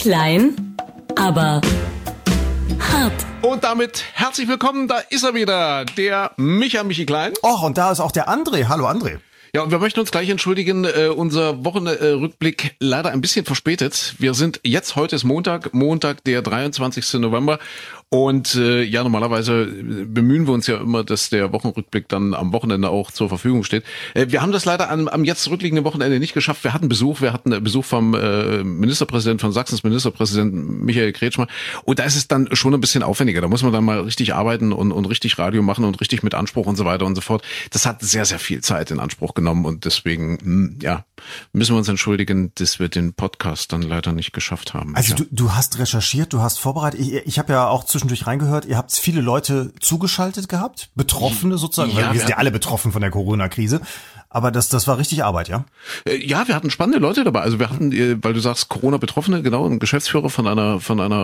Klein, aber hart. Und damit herzlich willkommen, da ist er wieder, der Michi Klein. Och, und da ist auch der André. Hallo André. Ja, und wir möchten uns gleich entschuldigen, unser Wochenrückblick leider ein bisschen verspätet. Wir sind jetzt, heute ist Montag, der 23. November. Und ja, normalerweise bemühen wir uns ja immer, dass der Wochenrückblick dann am Wochenende auch zur Verfügung steht. Wir haben das leider am jetzt zurückliegenden Wochenende nicht geschafft. Wir hatten Besuch vom Ministerpräsidenten von Sachsens, Ministerpräsident Michael Kretschmer. Und da ist es dann schon ein bisschen aufwendiger. Da muss man dann mal richtig arbeiten und richtig Radio machen und richtig mit Anspruch und so weiter und so fort. Das hat sehr, sehr viel Zeit in Anspruch genommen und deswegen, ja, müssen wir uns entschuldigen, dass wir den Podcast dann leider nicht geschafft haben. Also du hast recherchiert, du hast vorbereitet. Ich habe ja auch zwischendurch reingehört, ihr habt viele Leute zugeschaltet gehabt, Betroffene sozusagen, Ja, weil wir sind ja alle betroffen von der Corona-Krise. Aber das war richtig Arbeit, ja? Ja, wir hatten spannende Leute dabei. Also wir hatten, weil du sagst Corona-Betroffene, genau, ein Geschäftsführer von einer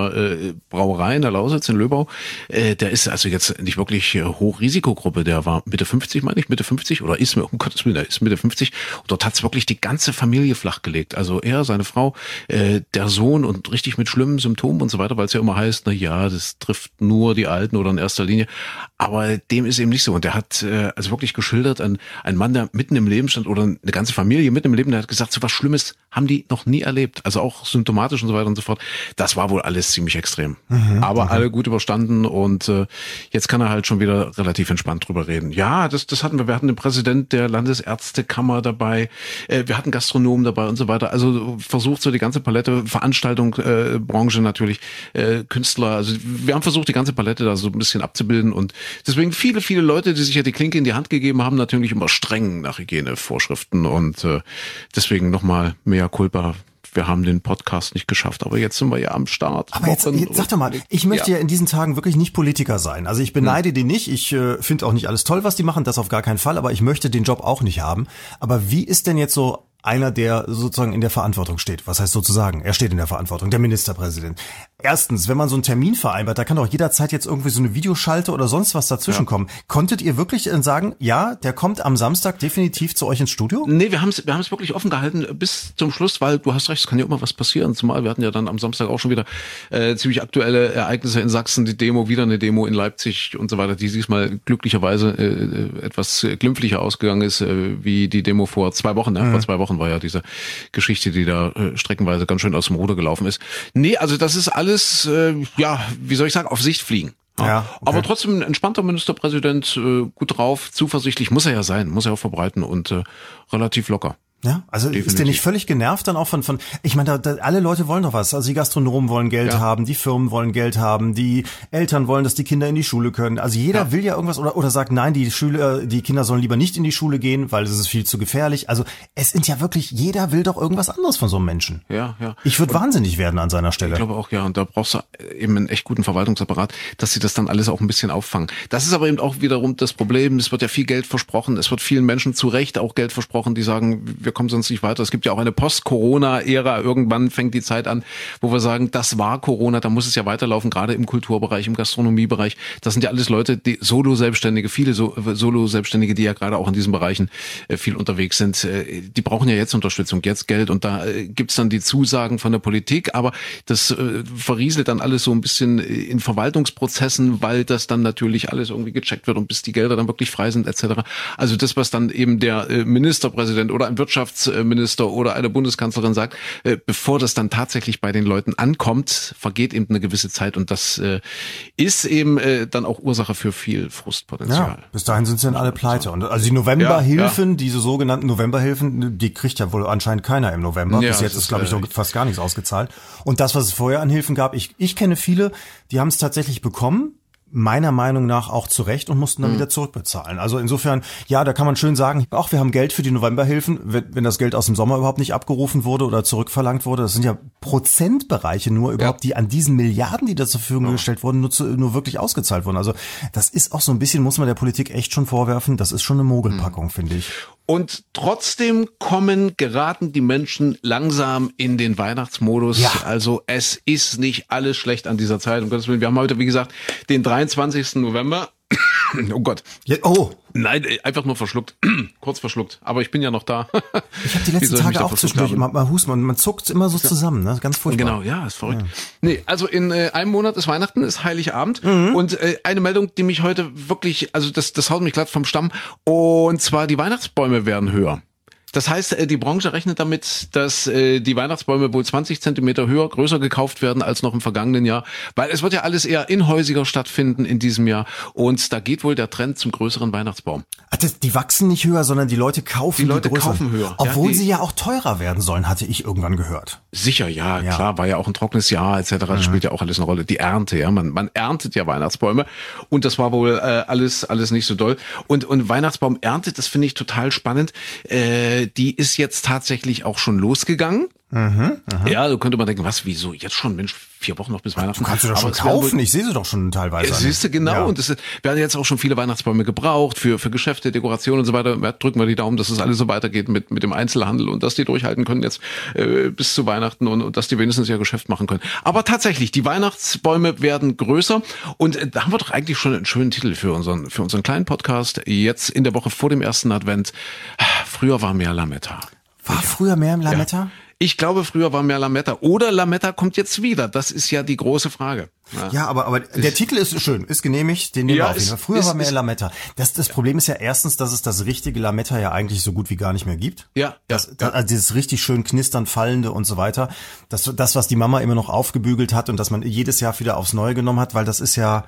Brauerei in der Lausitz in Löbau. Der ist also jetzt nicht wirklich Hochrisikogruppe. Der war Mitte 50, meine ich, Mitte 50 oder ist, um Gottes Willen, er ist Mitte 50. Und dort hat's wirklich die ganze Familie flachgelegt. Also er, seine Frau, der Sohn und richtig mit schlimmen Symptomen und so weiter, weil es ja immer heißt, na ja, das trifft nur die Alten oder in erster Linie. Aber dem ist eben nicht so. Und der hat also wirklich geschildert, ein Mann, der mitten im Leben stand oder eine ganze Familie mitten im Leben, der hat gesagt, so was Schlimmes haben die noch nie erlebt. Also auch symptomatisch und so weiter und so fort. Das war wohl alles ziemlich extrem. Aber alle gut überstanden und jetzt kann er halt schon wieder relativ entspannt drüber reden. Ja, das hatten wir. Wir hatten den Präsident der Landesärztekammer dabei. Wir hatten Gastronomen dabei und so weiter. Also versucht so die ganze Palette, Veranstaltung, Branche natürlich, Künstler. Also wir haben versucht, die ganze Palette da so ein bisschen abzubilden und deswegen viele Leute, die sich ja die Klinke in die Hand gegeben haben, natürlich immer streng nach Hygienevorschriften und deswegen nochmal mea culpa. Wir haben den Podcast nicht geschafft, aber jetzt sind wir ja am Start. Aber jetzt sag doch mal, ich möchte ja in diesen Tagen wirklich nicht Politiker sein. Also ich beneide die nicht. Ich finde auch nicht alles toll, was die machen, das auf gar keinen Fall. Aber ich möchte den Job auch nicht haben. Aber wie ist denn jetzt so einer, der sozusagen in der Verantwortung steht? Was heißt sozusagen? Er steht in der Verantwortung, der Ministerpräsident. Erstens, wenn man so einen Termin vereinbart, da kann doch jederzeit jetzt irgendwie so eine Videoschalte oder sonst was dazwischen kommen. Konntet ihr wirklich sagen, ja, der kommt am Samstag definitiv zu euch ins Studio? Nee, wir haben es wirklich offen gehalten bis zum Schluss, weil du hast recht, es kann ja immer was passieren. Zumal wir hatten ja dann am Samstag auch schon wieder ziemlich aktuelle Ereignisse in Sachsen, die Demo, wieder eine Demo in Leipzig und so weiter, die diesmal glücklicherweise etwas glimpflicher ausgegangen ist, wie die Demo vor 2 Wochen. Ne? Vor 2 Wochen war ja diese Geschichte, die da streckenweise ganz schön aus dem Ruder gelaufen ist. Nee, also das ist alles, wie soll ich sagen, auf Sicht fliegen. Ja, okay. Aber trotzdem ein entspannter Ministerpräsident, gut drauf, zuversichtlich, muss er ja sein, muss er auch verbreiten und relativ locker. Ja, also definitiv. Ist der nicht völlig genervt dann auch von ich meine, alle Leute wollen doch was. Also die Gastronomen wollen Geld haben, die Firmen wollen Geld haben, die Eltern wollen, dass die Kinder in die Schule können. Also jeder will ja irgendwas oder sagt, nein, die Kinder sollen lieber nicht in die Schule gehen, weil es ist viel zu gefährlich. Also es sind ja wirklich, jeder will doch irgendwas anderes von so einem Menschen. Ja. Ich würde wahnsinnig werden an seiner Stelle. Ich glaube auch, ja. Und da brauchst du eben einen echt guten Verwaltungsapparat, dass sie das dann alles auch ein bisschen auffangen. Das ist aber eben auch wiederum das Problem. Es wird ja viel Geld versprochen. Es wird vielen Menschen zu Recht auch Geld versprochen, die sagen, wir kommen sonst nicht weiter. Es gibt ja auch eine Post-Corona-Ära. Irgendwann fängt die Zeit an, wo wir sagen, das war Corona, da muss es ja weiterlaufen, gerade im Kulturbereich, im Gastronomiebereich. Das sind ja alles Leute, die Solo-Selbstständige, viele Solo-Selbstständige, die ja gerade auch in diesen Bereichen viel unterwegs sind. Die brauchen ja jetzt Unterstützung, jetzt Geld und da gibt's dann die Zusagen von der Politik, aber das verrieselt dann alles so ein bisschen in Verwaltungsprozessen, weil das dann natürlich alles irgendwie gecheckt wird und bis die Gelder dann wirklich frei sind etc. Also das, was dann eben der Ministerpräsident oder ein Wirtschaftsminister oder eine Bundeskanzlerin sagt, bevor das dann tatsächlich bei den Leuten ankommt, vergeht eben eine gewisse Zeit und das ist eben dann auch Ursache für viel Frustpotenzial. Ja, bis dahin sind sie dann alle pleite. Und also die Novemberhilfen, diese sogenannten Novemberhilfen, die kriegt ja wohl anscheinend keiner im November. Bis jetzt ist, glaube ich, noch fast gar nichts ausgezahlt. Und das, was es vorher an Hilfen gab, ich kenne viele, die haben es tatsächlich bekommen, meiner Meinung nach auch zu Recht und mussten dann wieder zurückbezahlen. Also insofern, ja, da kann man schön sagen, auch wir haben Geld für die Novemberhilfen, wenn das Geld aus dem Sommer überhaupt nicht abgerufen wurde oder zurückverlangt wurde. Das sind ja Prozentbereiche nur überhaupt, die an diesen Milliarden, die da zur Verfügung gestellt wurden, nur wirklich ausgezahlt wurden. Also das ist auch so ein bisschen, muss man der Politik echt schon vorwerfen, das ist schon eine Mogelpackung, finde ich. Und trotzdem geraten die Menschen langsam in den Weihnachtsmodus. Ja. Also es ist nicht alles schlecht an dieser Zeit. Um Gottes Willen, wir haben heute, wie gesagt, den 23. November. Oh Gott. Ja, oh. Nein, einfach nur verschluckt. Kurz verschluckt. Aber ich bin ja noch da. Ich habe die letzten Tage auch zwischendurch immer mal Husten und man zuckt immer so zusammen, ne? Ganz furchtbar. Genau, ja, ist verrückt. Ja. Nee, also in einem Monat ist Weihnachten, ist Heiligabend. Und eine Meldung, die mich heute wirklich, also das haut mich glatt vom Stamm. Und zwar die Weihnachtsbäume werden höher. Das heißt, die Branche rechnet damit, dass die Weihnachtsbäume wohl 20 Zentimeter größer gekauft werden als noch im vergangenen Jahr, weil es wird ja alles eher inhäusiger stattfinden in diesem Jahr und da geht wohl der Trend zum größeren Weihnachtsbaum. Ach, die wachsen nicht höher, sondern die Leute kaufen die kaufen höher. Obwohl sie ja auch teurer werden sollen, hatte ich irgendwann gehört. Sicher, ja, klar, war ja auch ein trockenes Jahr etc. Das spielt ja auch alles eine Rolle. Die Ernte, ja, man erntet ja Weihnachtsbäume und das war wohl alles nicht so doll. Und Weihnachtsbaumernte, das finde ich total spannend. Die ist jetzt tatsächlich auch schon losgegangen. Ja, so könnte man denken, was, wieso, jetzt schon, Mensch, 4 Wochen noch bis Weihnachten. Du kannst sie doch schon kaufen, ich sehe sie doch schon teilweise. Siehst du, genau, und es werden jetzt auch schon viele Weihnachtsbäume gebraucht für Geschäfte, Dekoration und so weiter. Drücken wir die Daumen, dass es alles so weitergeht mit dem Einzelhandel und dass die durchhalten können jetzt bis zu Weihnachten und dass die wenigstens ihr Geschäft machen können. Aber tatsächlich, die Weihnachtsbäume werden größer und da haben wir doch eigentlich schon einen schönen Titel für unseren kleinen Podcast. Jetzt in der Woche vor dem ersten Advent. Früher war mehr Lametta. War früher mehr Lametta? Ja. Ich glaube, früher war mehr Lametta. Oder Lametta kommt jetzt wieder. Das ist ja die große Frage. Ja, aber der Titel ist schön, ist genehmigt, den nehmen wir auf jeden Fall. Früher war mehr Lametta. Das Problem ist ja erstens, dass es das richtige Lametta ja eigentlich so gut wie gar nicht mehr gibt. Ja. Also dieses richtig schön knistern, fallende und so weiter. Das, was die Mama immer noch aufgebügelt hat und dass man jedes Jahr wieder aufs Neue genommen hat, weil das ist ja...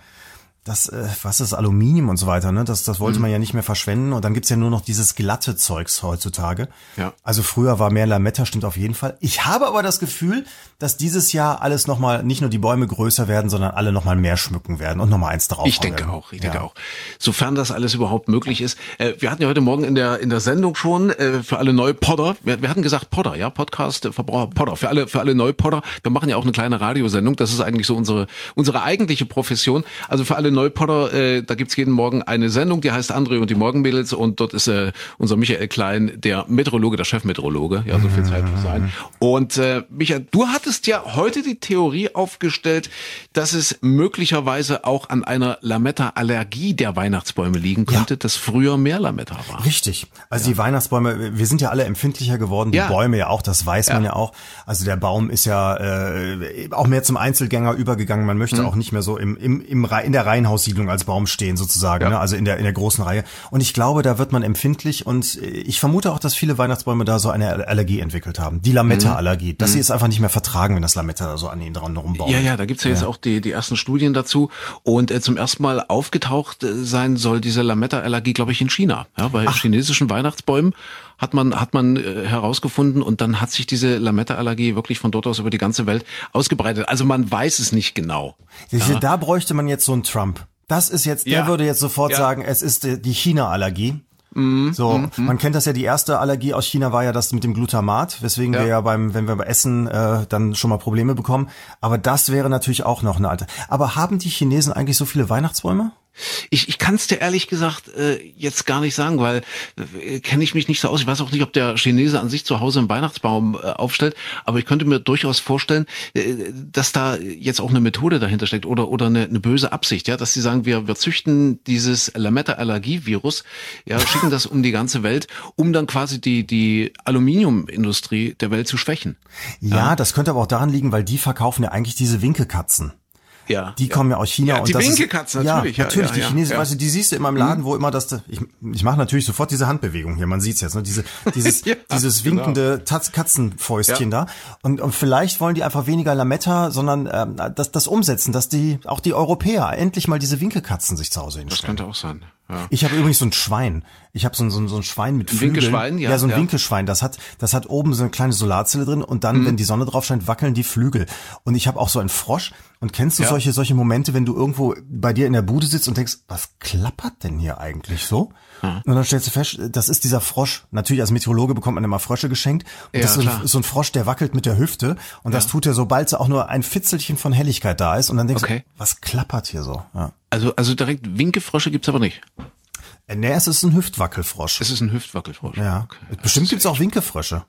was ist Aluminium und so weiter, ne? Das wollte man ja nicht mehr verschwenden und dann gibt's ja nur noch dieses glatte Zeugs heutzutage. Ja. Also früher war mehr Lametta, stimmt auf jeden Fall. Ich habe aber das Gefühl, dass dieses Jahr alles nochmal, nicht nur die Bäume größer werden, sondern alle nochmal mehr schmücken werden und nochmal eins drauf. Ich denke auch. Sofern das alles überhaupt möglich ist. Wir hatten ja heute Morgen in der Sendung schon für alle Neupodder, wir hatten gesagt Podder, ja, Podcast, Verbraucher, Podder, für alle Neupodder. Wir machen ja auch eine kleine Radiosendung, das ist eigentlich so unsere eigentliche Profession. Also für alle Neupodder, da gibt's jeden Morgen eine Sendung, die heißt André und die Morgenmädels und dort ist unser Michael Klein, der Meteorologe, der Chefmeteorologe, ja, so viel Zeit muss sein. Und Michael, du hattest ja heute die Theorie aufgestellt, dass es möglicherweise auch an einer Lametta-Allergie der Weihnachtsbäume liegen könnte, dass früher mehr Lametta war. Richtig. Also die Weihnachtsbäume, wir sind ja alle empfindlicher geworden, die Bäume ja auch, das weiß man ja auch. Also der Baum ist ja auch mehr zum Einzelgänger übergegangen. Man möchte auch nicht mehr so in der Reihenhaussiedlung als Baum stehen sozusagen, ne? Also in der großen Reihe. Und ich glaube, da wird man empfindlich und ich vermute auch, dass viele Weihnachtsbäume da so eine Allergie entwickelt haben. Die Lametta-Allergie, dass sie es einfach nicht mehr vertragen, wenn das Lametta da so an ihnen dran rumbaut. Ja, da gibt's ja jetzt auch die ersten Studien dazu und zum ersten Mal aufgetaucht sein soll diese Lametta-Allergie, glaube ich, in China. Ja, bei chinesischen Weihnachtsbäumen hat man herausgefunden und dann hat sich diese Lametta-Allergie wirklich von dort aus über die ganze Welt ausgebreitet. Also man weiß es nicht genau. Da bräuchte man jetzt so einen Trump. Das ist jetzt, der würde jetzt sofort sagen, es ist die China-Allergie. Man kennt das ja, die erste Allergie aus China war ja das mit dem Glutamat, weswegen wir ja wenn wir bei Essen dann schon mal Probleme bekommen. Aber das wäre natürlich auch noch eine alte. Aber haben die Chinesen eigentlich so viele Weihnachtsbäume? Ich kann es dir ehrlich gesagt jetzt gar nicht sagen, weil kenne ich mich nicht so aus. Ich weiß auch nicht, ob der Chinese an sich zu Hause einen Weihnachtsbaum aufstellt, aber ich könnte mir durchaus vorstellen, dass da jetzt auch eine Methode dahinter steckt oder eine böse Absicht, ja, dass sie sagen, wir züchten dieses Lametta-Allergie-Virus, ja, schicken das um die ganze Welt, um dann quasi die Aluminiumindustrie der Welt zu schwächen. Ja, das könnte aber auch daran liegen, weil die verkaufen ja eigentlich diese Winkelkatzen. Ja, die kommen ja aus China. Ja, die Winkelkatzen, natürlich. Ja, natürlich, die Chinesen, weißt du, die siehst du immer im Laden, wo immer ich mache natürlich sofort diese Handbewegung hier, man sieht's jetzt, ne, dieses winkende Katzenfäustchen da. Und vielleicht wollen die einfach weniger Lametta, sondern das umsetzen, dass auch die Europäer endlich mal diese Winkelkatzen sich zu Hause hinstellen. Das könnte auch sein. Ja. Ich habe übrigens so ein Schwein. Ich habe so ein Schwein mit Flügeln. Winkelschwein, ja, so ein Winkelschwein. Das hat oben so eine kleine Solarzelle drin und dann, wenn die Sonne drauf scheint, wackeln die Flügel. Und ich habe auch so einen Frosch. Und kennst du solche Momente, wenn du irgendwo bei dir in der Bude sitzt und denkst, was klappert denn hier eigentlich so? Und dann stellst du fest, das ist dieser Frosch. Natürlich als Meteorologe bekommt man immer Frösche geschenkt. Und das ist so ein Frosch, der wackelt mit der Hüfte. Und das tut er, sobald auch nur ein Fitzelchen von Helligkeit da ist. Und dann denkst du, was klappert hier so? Ja. Also direkt Winkefrösche gibt's aber nicht. Nee, es ist ein Hüftwackelfrosch. Es ist ein Hüftwackelfrosch. Ja. Okay. Bestimmt gibt's auch Winkefrösche.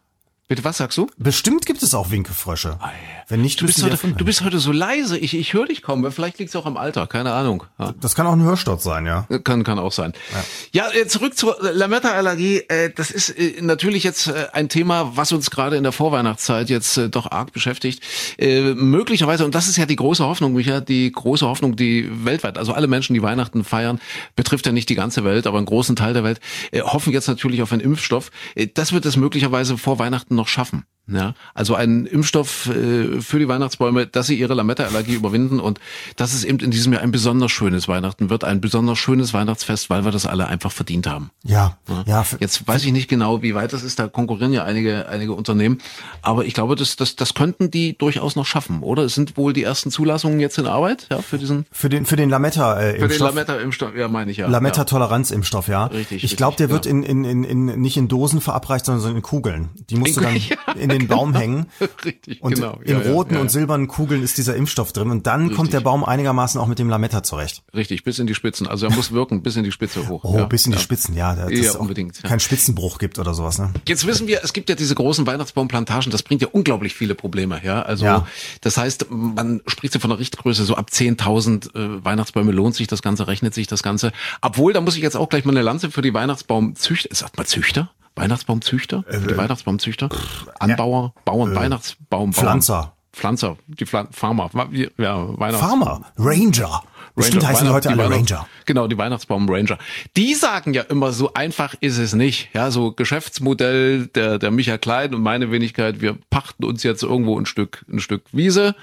Bitte, was sagst du? Bestimmt gibt es auch Winkefrösche. Oh, ja. Wenn nicht, du bist heute so leise. Ich höre dich kaum. Vielleicht liegt es auch am Alter. Keine Ahnung. Ja. Das kann auch ein Hörsturz sein, ja. Kann auch sein. Ja, zurück zur Lametta-Allergie. Das ist natürlich jetzt ein Thema, was uns gerade in der Vorweihnachtszeit jetzt doch arg beschäftigt. Möglicherweise, und das ist ja die große Hoffnung, Micha, die große Hoffnung, die weltweit, also alle Menschen, die Weihnachten feiern, betrifft ja nicht die ganze Welt, aber einen großen Teil der Welt, hoffen jetzt natürlich auf einen Impfstoff. Das wird es möglicherweise vor Weihnachten noch schaffen. Ja, also ein Impfstoff für die Weihnachtsbäume, dass sie ihre Lametta-Allergie überwinden und dass es eben in diesem Jahr ein besonders schönes Weihnachten wird, ein besonders schönes Weihnachtsfest, weil wir das alle einfach verdient haben. Ja. Jetzt weiß ich nicht genau, wie weit das ist, da konkurrieren ja einige Unternehmen, aber ich glaube, das könnten die durchaus noch schaffen, oder? Es sind wohl die ersten Zulassungen jetzt in Arbeit, ja, für den Lametta-Impfstoff. Für den Lametta-Impfstoff, ja, meine ich ja. Lametta-Toleranz-Impfstoff, ja. Richtig. Ich glaube, der wird nicht in Dosen verabreicht, sondern in Kugeln. Die musst du dann in den Baum hängen. Richtig, und genau. in roten und silbernen Kugeln ist dieser Impfstoff drin und dann kommt der Baum einigermaßen auch mit dem Lametta zurecht. Richtig, bis in die Spitzen. Also er muss wirken, bis in die Spitze hoch. Oh, bis in die Spitzen, ja. Dass es unbedingt. keinen Spitzenbruch gibt oder sowas, ne? Jetzt wissen wir, es gibt ja diese großen Weihnachtsbaumplantagen, das bringt ja unglaublich viele Probleme, ja. Also das heißt, man spricht ja von einer Richtgröße, so ab 10.000 Weihnachtsbäume lohnt sich das Ganze, rechnet sich das Ganze. Obwohl, da muss ich jetzt auch gleich mal eine Lanze für die Weihnachtsbaumzüchter, sagt man Züchter? Weihnachtsbaumzüchter? Die Weihnachtsbaumzüchter? Anbauer, Bauern, Weihnachtsbaum. Pflanzer, die Farmer. Ja, Farmer, Ranger. Bestimmt heißen die heute alle Ranger. Genau, die Weihnachtsbaum-Ranger. Die sagen ja immer, so einfach ist es nicht. Ja, so Geschäftsmodell der Micha Klein und meine Wenigkeit, wir pachten uns jetzt irgendwo ein Stück Wiese.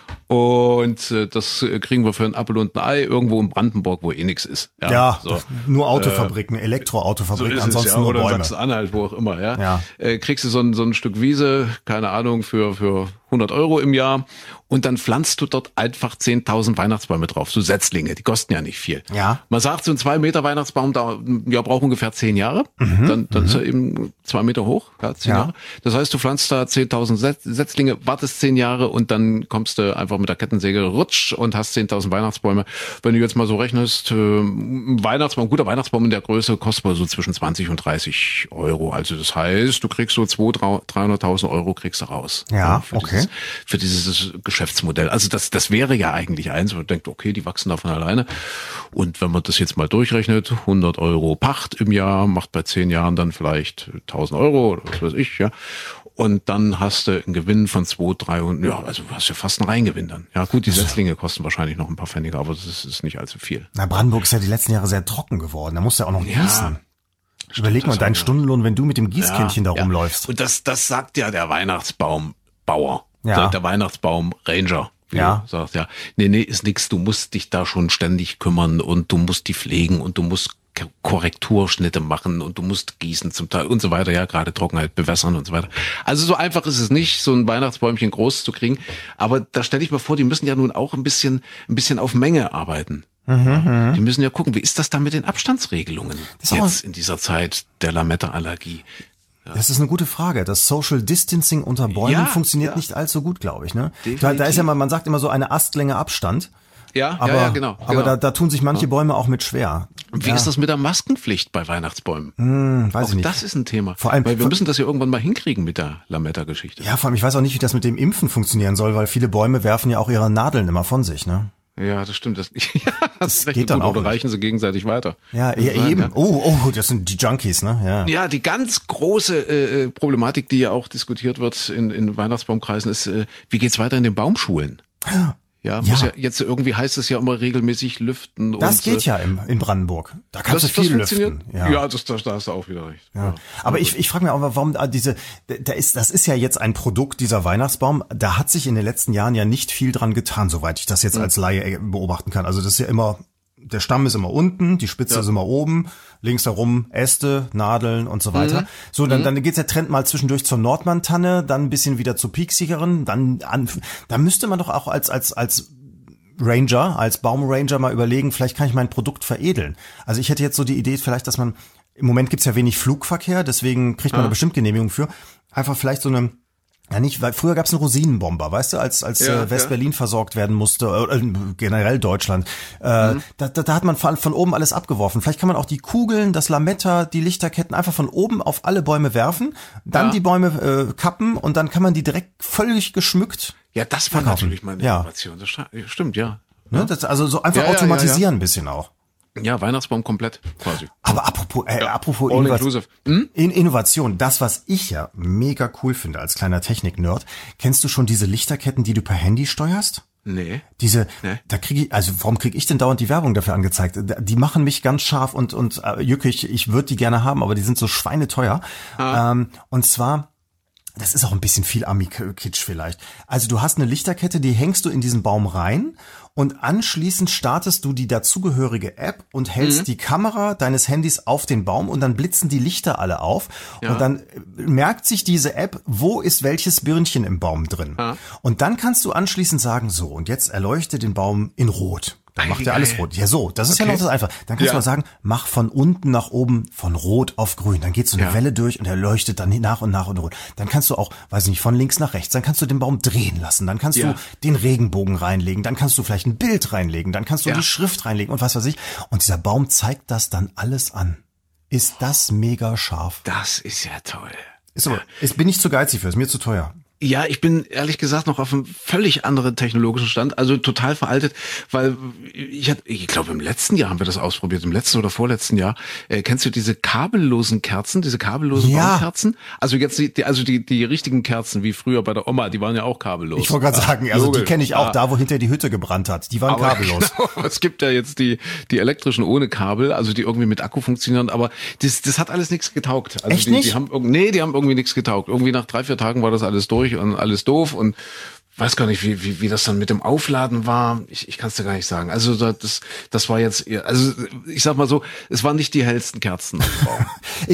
Und das kriegen wir für ein Apfel und ein Ei irgendwo in Brandenburg, wo nichts ist. Ja, so. Nur Autofabriken, Elektroautofabriken, so ansonsten nur Bäume. Oder in Sachsen-Anhalt, wo auch immer. Ja. Kriegst du so ein Stück Wiese, keine Ahnung, für 100 Euro im Jahr und dann pflanzt du dort einfach 10.000 Weihnachtsbäume drauf, so Setzlinge, die kosten ja nicht viel. Ja. Man sagt, so ein 2 Meter Weihnachtsbaum braucht ungefähr 10 Jahre, dann ist er eben 2 Meter hoch, 10 Jahre. Das heißt, du pflanzt da 10.000 Setzlinge, wartest 10 Jahre und dann kommst du einfach mit der Kettensäge rutsch und hast 10.000 Weihnachtsbäume. Wenn du jetzt mal so rechnest, ein guter Weihnachtsbaum in der Größe kostet mal so zwischen 20 und 30 Euro. Also das heißt, du kriegst so 300.000 Euro kriegst du raus. Ja, okay. Für dieses Geschäftsmodell. Also das wäre ja eigentlich eins, man denkt, okay, die wachsen da von alleine. Und wenn man das jetzt mal durchrechnet, 100 Euro Pacht im Jahr, macht bei 10 Jahren dann vielleicht 1.000 Euro oder was weiß ich, ja. Und dann hast du einen Gewinn von 200, 300, ja, also hast du fast einen Reingewinn dann. Ja gut, die Setzlinge kosten wahrscheinlich noch ein paar Pfennige, aber das ist nicht allzu viel. Na, Brandenburg ist ja die letzten Jahre sehr trocken geworden, da musst du ja auch noch gießen. Überleg mal deinen Stundenlohn, wenn du mit dem Gießkännchen da rumläufst. Und das sagt ja der Weihnachtsbaumbauer, ja. Der Weihnachtsbaum-Ranger. Wie du sagst, ja. Nee, ist nix, du musst dich da schon ständig kümmern und du musst die pflegen und du musst Korrekturschnitte machen und du musst gießen zum Teil und so weiter, ja, gerade Trockenheit bewässern und so weiter. Also so einfach ist es nicht, so ein Weihnachtsbäumchen groß zu kriegen, aber da stelle ich mir vor, die müssen ja nun auch ein bisschen auf Menge arbeiten. Die müssen ja gucken, wie ist das da mit den Abstandsregelungen jetzt in dieser Zeit der Lametta-Allergie? Ja. Das ist eine gute Frage. Das Social Distancing unter Bäumen funktioniert nicht allzu gut, glaube ich. Ne? Da ist ja man sagt immer so eine Astlänge Abstand. Ja, genau. Aber da tun sich manche Bäume auch mit schwer. Und wie ist das mit der Maskenpflicht bei Weihnachtsbäumen? Weiß ich nicht. Das ist ein Thema. Vor allem, weil wir müssen das ja irgendwann mal hinkriegen mit der Lametta-Geschichte. Ja, vor allem, ich weiß auch nicht, wie das mit dem Impfen funktionieren soll, weil viele Bäume werfen ja auch ihre Nadeln immer von sich, ne? Ja, das stimmt. Das geht dann auch. Oder reichen sie gegenseitig weiter. Ja, eben. Oh, das sind die Junkies, ne? Ja, die ganz große Problematik, die ja auch diskutiert wird in Weihnachtsbaumkreisen, ist, wie geht's weiter in den Baumschulen? Ja, muss ja jetzt irgendwie heißt es ja immer regelmäßig lüften. Das geht ja in Brandenburg. Da kannst du viel lüften. Ja, da hast du auch wieder recht. Ja. Aber ich frage mich auch, warum das ist ja jetzt ein Produkt, dieser Weihnachtsbaum. Da hat sich in den letzten Jahren ja nicht viel dran getan, soweit ich das jetzt als Laie beobachten kann. Also das ist ja immer, der Stamm ist immer unten, die Spitze ist immer oben, links herum Äste, Nadeln und so weiter. So, dann geht's der Trend mal zwischendurch zur Nordmann-Tanne, dann ein bisschen wieder zur pieksigeren, da müsste man doch auch als Ranger, als Baumranger mal überlegen, vielleicht kann ich mein Produkt veredeln. Also ich hätte jetzt so die Idee vielleicht, dass man, im Moment gibt's ja wenig Flugverkehr, deswegen kriegt man da bestimmt Genehmigung für, einfach vielleicht so eine Ja, nicht, weil früher gab's einen Rosinenbomber, weißt du, als West-Berlin versorgt werden musste, generell Deutschland. Da hat man von oben alles abgeworfen. Vielleicht kann man auch die Kugeln, das Lametta, die Lichterketten einfach von oben auf alle Bäume werfen, dann die Bäume kappen und dann kann man die direkt völlig geschmückt das war natürlich meine Innovation. Das stimmt, ja. Ne, das, also so einfach automatisieren ein bisschen auch. Ja, Weihnachtsbaum komplett quasi. Aber apropos Innovation, das, was ich ja mega cool finde als kleiner Technik-Nerd, kennst du schon diese Lichterketten, die du per Handy steuerst? Nee. Da kriege ich, also warum kriege ich denn dauernd die Werbung dafür angezeigt? Die machen mich ganz scharf und jückig. Ich würde die gerne haben, aber die sind so schweineteuer. Und zwar, das ist auch ein bisschen viel Ami-Kitsch vielleicht. Also du hast eine Lichterkette, die hängst du in diesen Baum rein und anschließend startest du die dazugehörige App und hältst die Kamera deines Handys auf den Baum und dann blitzen die Lichter alle auf und dann merkt sich diese App, wo ist welches Birnchen im Baum drin. Und dann kannst du anschließend sagen, so und jetzt erleuchte den Baum in Rot. Dann macht er alles rot. Ja, so, das ist ja noch das Einfache. Dann kannst du mal sagen, mach von unten nach oben von rot auf grün. Dann geht so eine Welle durch und er leuchtet dann nach und nach und rot. Dann kannst du auch, weiß nicht, von links nach rechts. Dann kannst du den Baum drehen lassen. Dann kannst du den Regenbogen reinlegen. Dann kannst du vielleicht ein Bild reinlegen. Dann kannst du die Schrift reinlegen und was weiß ich. Und dieser Baum zeigt das dann alles an. Ist das mega scharf? Das ist ja toll. Bin ich zu geizig für, ist mir zu teuer. Ja, ich bin ehrlich gesagt noch auf einem völlig anderen technologischen Stand, also total veraltet, weil ich glaube im letzten Jahr haben wir das ausprobiert, im letzten oder vorletzten Jahr. Kennst du diese kabellosen Kerzen, diese kabellosen Baumkerzen? Also jetzt die richtigen Kerzen wie früher bei der Oma, die waren ja auch kabellos. Ich wollte gerade sagen, also die kenne ich auch, da wo hinter die Hütte gebrannt hat, die waren kabellos. Genau, es gibt ja jetzt die elektrischen ohne Kabel, also die irgendwie mit Akku funktionieren, aber das hat alles nichts getaugt. Also echt nicht? Die haben irgendwie nichts getaugt. Irgendwie nach 3-4 Tagen war das alles durch und alles doof und weiß gar nicht, wie das dann mit dem Aufladen war. Ich kann es dir gar nicht sagen. Also das war jetzt eher, also ich sag mal so, es waren nicht die hellsten Kerzen am Baum.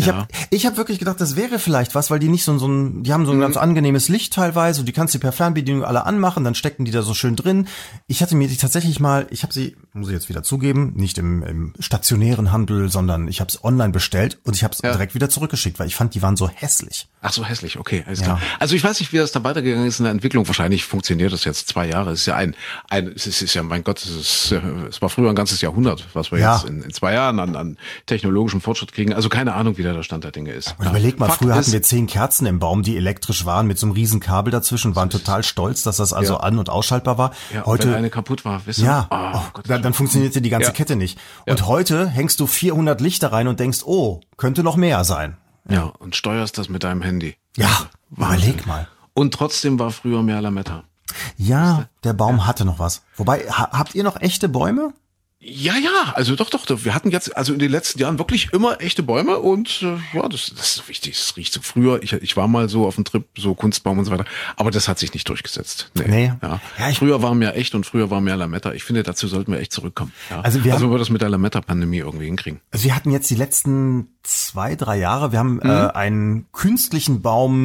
Ich hab wirklich gedacht, das wäre vielleicht was, weil die nicht die haben so ein ganz angenehmes Licht teilweise und die kannst du per Fernbedienung alle anmachen, dann stecken die da so schön drin. Ich hatte mir die tatsächlich mal, ich habe sie, muss ich jetzt wieder zugeben, nicht im stationären Handel, sondern ich habe es online bestellt und ich habe es direkt wieder zurückgeschickt, weil ich fand, die waren so hässlich. Ach so, hässlich, okay, alles klar. Also ich weiß nicht, wie das da weitergegangen ist in der Entwicklung. Wahrscheinlich funktioniert das jetzt 2 Jahre. Es ist ja es ist ja, mein Gott, es war früher ein ganzes Jahrhundert, was wir jetzt in 2 Jahren an technologischem Fortschritt kriegen. Also keine Ahnung, wie da der Stand der Dinge ist. Und überleg mal, früher hatten wir 10 Kerzen im Baum, die elektrisch waren, mit so einem riesen Kabel dazwischen, waren total stolz, dass das also an- und ausschaltbar war. Ja, heute, wenn eine kaputt war, wissen wir. Dann funktionierte die ganze Kette nicht. Und heute hängst du 400 Lichter rein und denkst, oh, könnte noch mehr sein. Ja, und steuerst das mit deinem Handy. Ja, überleg mal. Und trotzdem war früher mehr Lametta. Ja, der Baum hatte noch was. Wobei, habt ihr noch echte Bäume? Ja, also doch. Wir hatten jetzt, also in den letzten Jahren wirklich immer echte Bäume und das ist wichtig. Es riecht so früher. Ich war mal so auf dem Trip, so Kunstbaum und so weiter, aber das hat sich nicht durchgesetzt. Nee. Ja. Früher war mehr echt und früher war mehr Lametta. Ich finde, dazu sollten wir echt zurückkommen. Ja. Also wir das mit der Lametta-Pandemie irgendwie hinkriegen. Also wir hatten jetzt die letzten 2-3 Jahre, wir haben einen künstlichen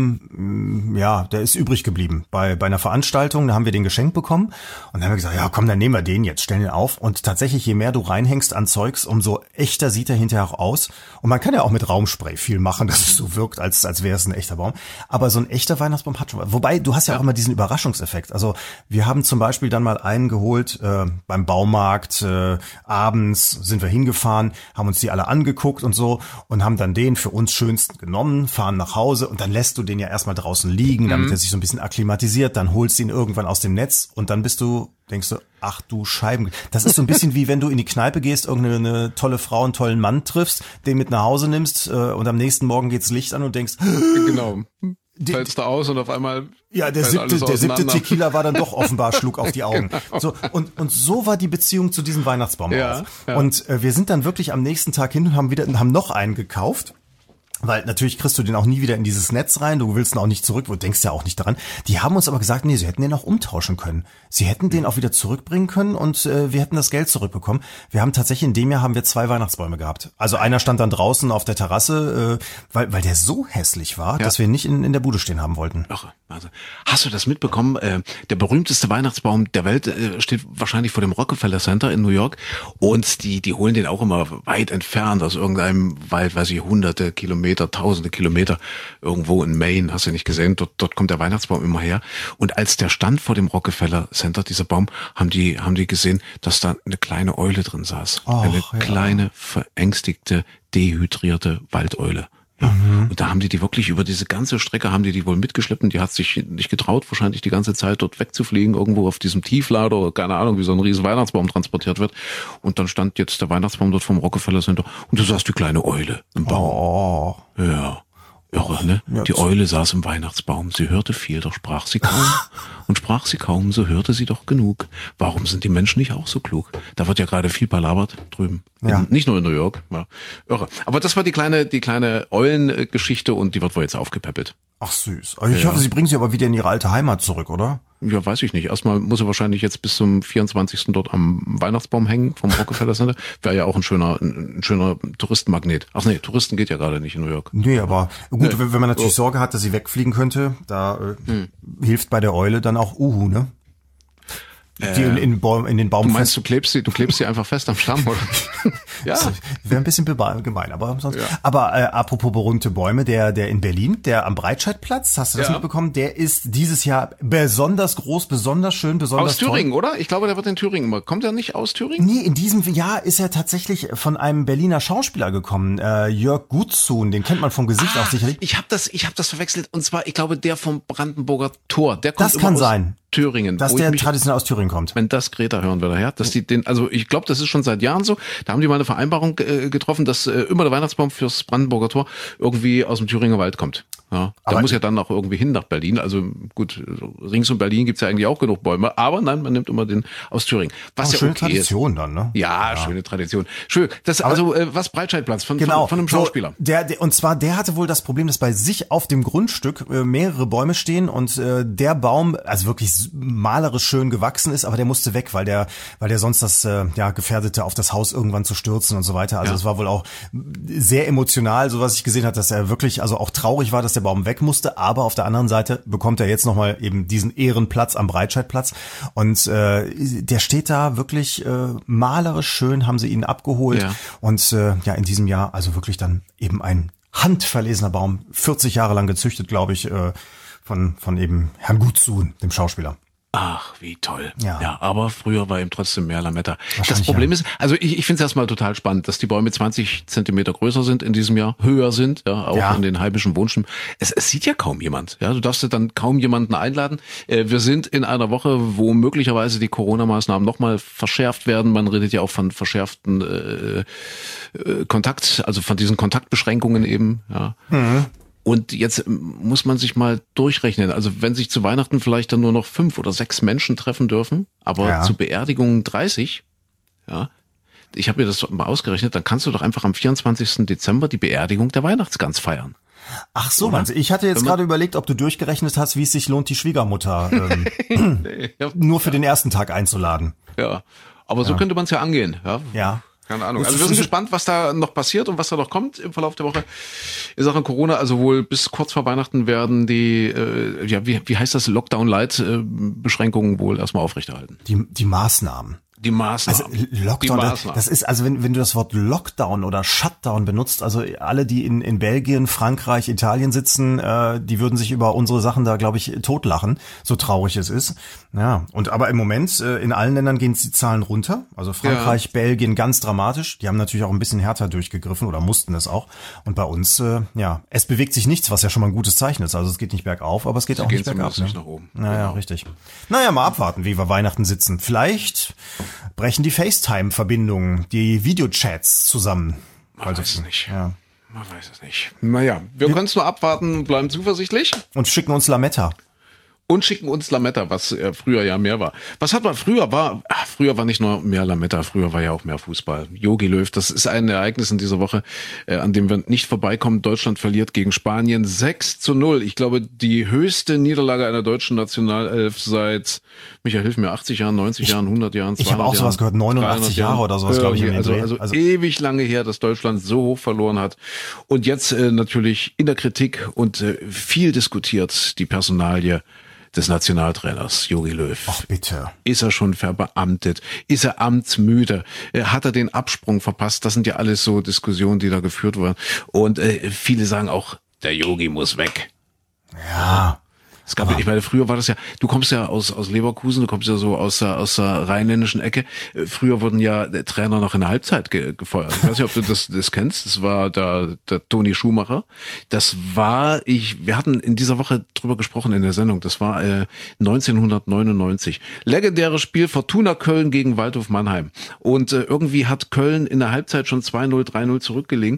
Baum, der ist übrig geblieben bei einer Veranstaltung, da haben wir den geschenkt bekommen und dann haben wir gesagt, ja komm, dann nehmen wir den jetzt, stellen den auf und tatsächlich, je mehr du reinhängst an Zeugs, umso echter sieht er hinterher auch aus und man kann ja auch mit Raumspray viel machen, dass es so wirkt, als wäre es ein echter Baum, aber so ein echter Weihnachtsbaum hat schon was. Wobei, du hast ja auch immer diesen Überraschungseffekt, also wir haben zum Beispiel dann mal einen geholt beim Baumarkt, abends sind wir hingefahren, haben uns die alle angeguckt und so und haben dann den für uns schönsten genommen, fahren nach Hause und dann lässt du den ja erstmal draußen liegen, damit er sich so ein bisschen akklimatisiert, dann holst du ihn irgendwann aus dem Netz und dann denkst du, ach du Scheiben. Das ist so ein bisschen wie wenn du in die Kneipe gehst, irgendeine tolle Frau, einen tollen Mann triffst, den mit nach Hause nimmst und am nächsten Morgen geht's Licht an und denkst, genau. Fällst du aus und auf einmal der siebte Tequila war dann doch offenbar Schluck auf die Augen. So, und so war die Beziehung zu diesem Weihnachtsbaum auch. Ja. Und wir sind dann wirklich am nächsten Tag hin und haben noch einen gekauft. Weil natürlich kriegst du den auch nie wieder in dieses Netz rein, du willst ihn auch nicht zurück, du denkst ja auch nicht daran. Die haben uns aber gesagt, nee, sie hätten den auch umtauschen können. Sie hätten den auch wieder zurückbringen können und wir hätten das Geld zurückbekommen. Wir haben tatsächlich, in dem Jahr haben wir 2 Weihnachtsbäume gehabt. Also einer stand dann draußen auf der Terrasse, weil der so hässlich war, dass wir ihn nicht in der Bude stehen haben wollten. Ach, also, hast du das mitbekommen? Der berühmteste Weihnachtsbaum der Welt steht wahrscheinlich vor dem Rockefeller Center in New York und die holen den auch immer weit entfernt aus irgendeinem Wald, weiß ich, hunderte Kilometer Kilometer, tausende Kilometer irgendwo in Maine, hast du nicht gesehen, dort kommt der Weihnachtsbaum immer her. Und als der stand vor dem Rockefeller Center, dieser Baum, haben die gesehen, dass da eine kleine Eule drin saß. Eine kleine, verängstigte, dehydrierte Waldeule. Ja. Und da haben die wirklich über diese ganze Strecke haben die wohl mitgeschleppt und die hat sich nicht getraut, wahrscheinlich die ganze Zeit dort wegzufliegen, irgendwo auf diesem Tieflader oder keine Ahnung, wie so ein riesen Weihnachtsbaum transportiert wird. Und dann stand jetzt der Weihnachtsbaum dort vom Rockefeller Center und du sahst die kleine Eule im Baum. Oh. Ja. Irre, ne? Die Eule saß im Weihnachtsbaum. Sie hörte viel, doch sprach sie kaum. Und sprach sie kaum, so hörte sie doch genug. Warum sind die Menschen nicht auch so klug? Da wird ja gerade viel palabert drüben. Ja. Nicht nur in New York. Ja. Irre. Aber das war die kleine Eulengeschichte und die wird wohl jetzt aufgepäppelt. Ach süß. Ich hoffe, sie bringen sie aber wieder in ihre alte Heimat zurück, oder? Ja, weiß ich nicht. Erstmal muss er wahrscheinlich jetzt bis zum 24. dort am Weihnachtsbaum hängen vom Rockefeller Center. Wäre ja auch ein schöner Touristenmagnet. Ach nee, Touristen geht ja gerade nicht in New York. Nee, aber gut, wenn man natürlich Sorge hat, dass sie wegfliegen könnte, da hilft bei der Eule dann auch Uhu, ne? Die in den Baum du meinst, du klebst sie einfach fest am Stamm, oder? Ja. Wäre ein bisschen gemein, aber sonst. Ja. Aber apropos berühmte Bäume, der in Berlin, der am Breitscheidplatz, hast du das mitbekommen? Der ist dieses Jahr besonders groß, besonders schön, besonders toll. Aus Thüringen, oder? Ich glaube, der wird in Thüringen immer. Kommt er nicht aus Thüringen? Nee, in diesem Jahr ist er tatsächlich von einem Berliner Schauspieler gekommen, Jörg Gutzun, den kennt man vom Gesicht auch sicherlich. Ich hab das verwechselt, und zwar, ich glaube, der vom Brandenburger Tor, der kommt das kann sein. Thüringen. Dass der traditionell aus Thüringen kommt. Wenn das Greta hören würde, ja, dass die also ich glaube, das ist schon seit Jahren so. Da haben die mal eine Vereinbarung getroffen, dass immer der Weihnachtsbaum fürs Brandenburger Tor irgendwie aus dem Thüringer Wald kommt. Ja, der muss ja dann auch irgendwie hin nach Berlin. Also gut, rings um Berlin gibt's ja eigentlich auch genug Bäume, aber nein, man nimmt immer den aus Thüringen. Was ja schöne okay Tradition ist. Dann, ne? Ja, schöne Tradition. Schön. Das also was Breitscheidplatz von einem Schauspieler. Und zwar der hatte wohl das Problem, dass bei sich auf dem Grundstück mehrere Bäume stehen und der Baum also wirklich malerisch schön gewachsen ist, aber der musste weg, weil der sonst das gefährdete, auf das Haus irgendwann zu stürzen und so weiter. Also es war wohl auch sehr emotional, so was ich gesehen habe, dass er wirklich also auch traurig war, dass der Baum weg musste, aber auf der anderen Seite bekommt er jetzt nochmal eben diesen Ehrenplatz am Breitscheidplatz und der steht da wirklich malerisch schön, haben sie ihn abgeholt und in diesem Jahr also wirklich dann eben ein handverlesener Baum, 40 Jahre lang gezüchtet, glaube ich, von eben Herrn Gutzun, dem Schauspieler. Ach, wie toll. Ja, aber früher war eben trotzdem mehr Lametta. Das Problem ist, also ich finde es erstmal total spannend, dass die Bäume 20 Zentimeter größer sind in diesem Jahr, höher sind, auch in den heimischen Wohnstimmen. Es sieht ja kaum jemand. Ja, du darfst ja dann kaum jemanden einladen. Wir sind in einer Woche, wo möglicherweise die Corona-Maßnahmen nochmal verschärft werden. Man redet ja auch von verschärften Kontakt, also von diesen Kontaktbeschränkungen eben. Ja. Mhm. Und jetzt muss man sich mal durchrechnen. Also wenn sich zu Weihnachten vielleicht dann nur noch 5 oder 6 Menschen treffen dürfen, aber zu Beerdigungen 30, ich habe mir das mal ausgerechnet, dann kannst du doch einfach am 24. Dezember die Beerdigung der Weihnachtsgans feiern. Ach so, meinst du? Ich hatte jetzt gerade überlegt, ob du durchgerechnet hast, wie es sich lohnt, die Schwiegermutter nur für den ersten Tag einzuladen. Ja, aber so könnte man es ja angehen. Ja. Keine Ahnung. Also wir sind gespannt, was da noch passiert und was da noch kommt im Verlauf der Woche. In Sachen Corona, also wohl bis kurz vor Weihnachten werden die, wie heißt das, Lockdown-Light-Beschränkungen wohl erstmal aufrechterhalten. Die Maßnahmen. Die Maßnahmen. Also Lockdown, das ist, also wenn du das Wort Lockdown oder Shutdown benutzt, also alle, die in Belgien, Frankreich, Italien sitzen, die würden sich über unsere Sachen da, glaube ich, totlachen, so traurig es ist. Ja, aber im Moment, in allen Ländern gehen die Zahlen runter. Also Frankreich, Belgien ganz dramatisch. Die haben natürlich auch ein bisschen härter durchgegriffen oder mussten es auch. Und bei uns, es bewegt sich nichts, was ja schon mal ein gutes Zeichen ist. Also es geht nicht bergauf, aber es geht auch nicht bergab. Nicht nach oben. Naja, richtig. Naja, mal abwarten, wie wir Weihnachten sitzen. Vielleicht brechen die FaceTime-Verbindungen, die Videochats zusammen. Man weiß es nicht. Ja. Man weiß es nicht. Naja, wir können es nur abwarten, bleiben zuversichtlich. Und schicken uns Lametta. Und schicken uns Lametta, was früher ja mehr war. Was hat man früher war? Früher war nicht nur mehr Lametta, früher war ja auch mehr Fußball. Jogi Löw, das ist ein Ereignis in dieser Woche, an dem wir nicht vorbeikommen. Deutschland verliert gegen Spanien 6-0. Ich glaube, die höchste Niederlage einer deutschen Nationalelf seit, Michael, hilf mir, 80 Jahren, 90 Jahren, 100 Jahren, 200 Jahren. Ich habe auch sowas gehört, 89 Jahre oder sowas, glaube ich. Also ewig lange her, dass Deutschland so hoch verloren hat. Und jetzt natürlich in der Kritik und viel diskutiert die Personalie des Nationaltrainers Jogi Löw. Ach bitte. Ist er schon verbeamtet? Ist er amtsmüde? Hat er den Absprung verpasst? Das sind ja alles so Diskussionen, die da geführt wurden. Und viele sagen auch, der Jogi muss weg. Ja. Es gab, ich meine, früher war das ja, du kommst ja aus Leverkusen, du kommst ja so aus der rheinländischen Ecke. Früher wurden ja Trainer noch in der Halbzeit gefeuert. Ich weiß nicht, ob du das kennst. Das war der Toni Schumacher. Wir hatten in dieser Woche drüber gesprochen in der Sendung. Das war 1999. Legendäres Spiel Fortuna Köln gegen Waldhof Mannheim. Und irgendwie hat Köln in der Halbzeit schon 2-0, 3-0 zurückgelegen.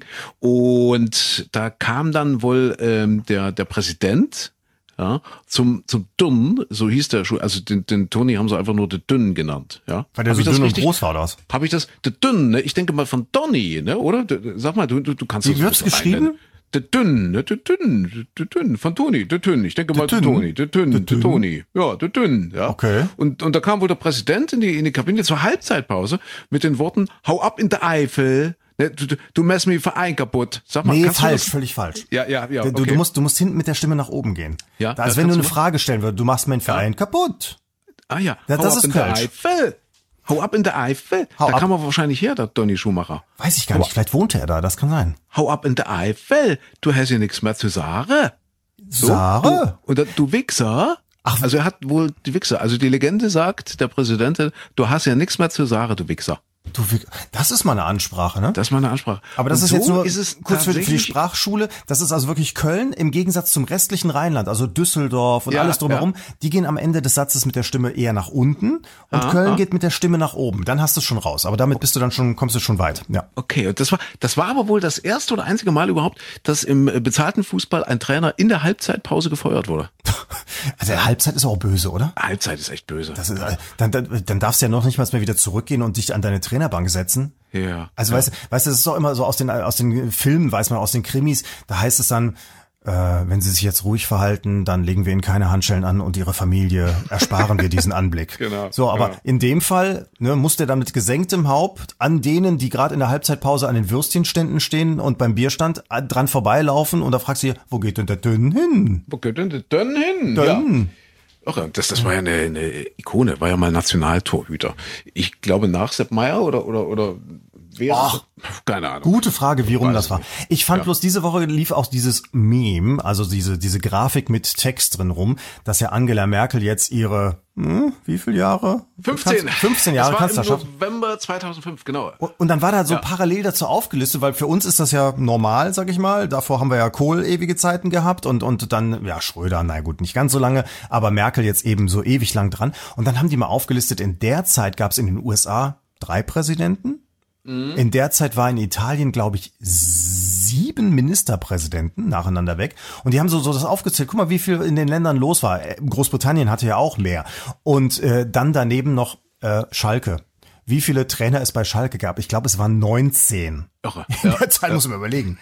Und da kam dann wohl der Präsident, ja, zum Dünnen, so hieß der Schuh, also den Toni haben sie einfach nur den Dünnen genannt, ja. Weil der so dünn und groß war, das. Habe ich das, der Dünn, ne? Ich denke mal von Donny, ne, oder? Sag mal, du kannst das. Wie wird's geschrieben? Der Dünn, ne, der Dünn, von Toni, der Dünn. Ich denke mal, der Toni, der Toni. Ja, der Dünn, ja. Okay. Und da kam wohl der Präsident in die Kabine zur Halbzeitpause mit den Worten, hau ab in der Eifel. Du machst mir Verein kaputt. Sag mal, nee, falsch, völlig falsch. Ja, okay. Du musst hinten mit der Stimme nach oben gehen. Ja, als wenn du eine Frage stellen würdest, du machst meinen Verein kaputt. Ah ja, das ist Kölsch. Hau ab in der Eifel. Da kam er wahrscheinlich her, der Donny Schumacher. Weiß ich gar nicht, vielleicht wohnte er da, das kann sein. Hau ab in der Eifel. Du hast ja nichts mehr zu sagen. Sare? Oder du Wichser. Ach, also er hat wohl die Wichser. Also die Legende sagt, der Präsident, du hast ja nichts mehr zu sagen, du Wichser. Das ist mal eine Ansprache, ne? Das ist mal eine Ansprache. Aber das ist so jetzt nur ist kurz für die Sprachschule. Das ist also wirklich Köln im Gegensatz zum restlichen Rheinland, also Düsseldorf und alles drumherum. Ja. Die gehen am Ende des Satzes mit der Stimme eher nach unten und Köln geht mit der Stimme nach oben. Dann hast du es schon raus. Aber damit kommst du schon weit. Ja. Okay. Und das war aber wohl das erste oder einzige Mal überhaupt, dass im bezahlten Fußball ein Trainer in der Halbzeitpause gefeuert wurde. Also Halbzeit ist auch böse, oder? Halbzeit ist echt böse. Das ist, dann darfst du ja noch nicht mal mehr wieder zurückgehen und dich an deine Trainerbank setzen. Ja. Also weißt du, das ist doch immer so aus den Filmen, weiß man, aus den Krimis, da heißt es dann, wenn sie sich jetzt ruhig verhalten, dann legen wir ihnen keine Handschellen an und ihre Familie ersparen wir diesen Anblick. Genau. So, aber in dem Fall muss der dann mit gesenktem Haupt an denen, die gerade in der Halbzeitpause an den Würstchenständen stehen und beim Bierstand dran vorbeilaufen und da fragst du, wo geht denn der Dünn hin? Wo geht denn der Dünn hin? Dünn. Ja. Ach, das war ja eine Ikone, war ja mal Nationaltorhüter. Ich glaube nach Sepp Maier oder wer? Ach, keine Ahnung. Gute Frage, wie rum das war. Ich fand bloß diese Woche lief auch dieses Meme, also diese Grafik mit Text drin rum, dass ja Angela Merkel jetzt ihre, wie viele Jahre? 15 Jahre Kanzlerschaft. Im November 2005, genau. Und dann war da so parallel dazu aufgelistet, weil für uns ist das ja normal, sag ich mal. Davor haben wir ja Kohl ewige Zeiten gehabt und dann, ja, Schröder, na gut, nicht ganz so lange, aber Merkel jetzt eben so ewig lang dran. Und dann haben die mal aufgelistet, in der Zeit gab es in den USA 3 Präsidenten. In der Zeit war in Italien, glaube ich, 7 Ministerpräsidenten nacheinander weg. Und die haben so das aufgezählt. Guck mal, wie viel in den Ländern los war. Großbritannien hatte ja auch mehr. Und dann daneben noch Schalke. Wie viele Trainer es bei Schalke gab? Ich glaube, es waren 19. In der Zeit muss man überlegen.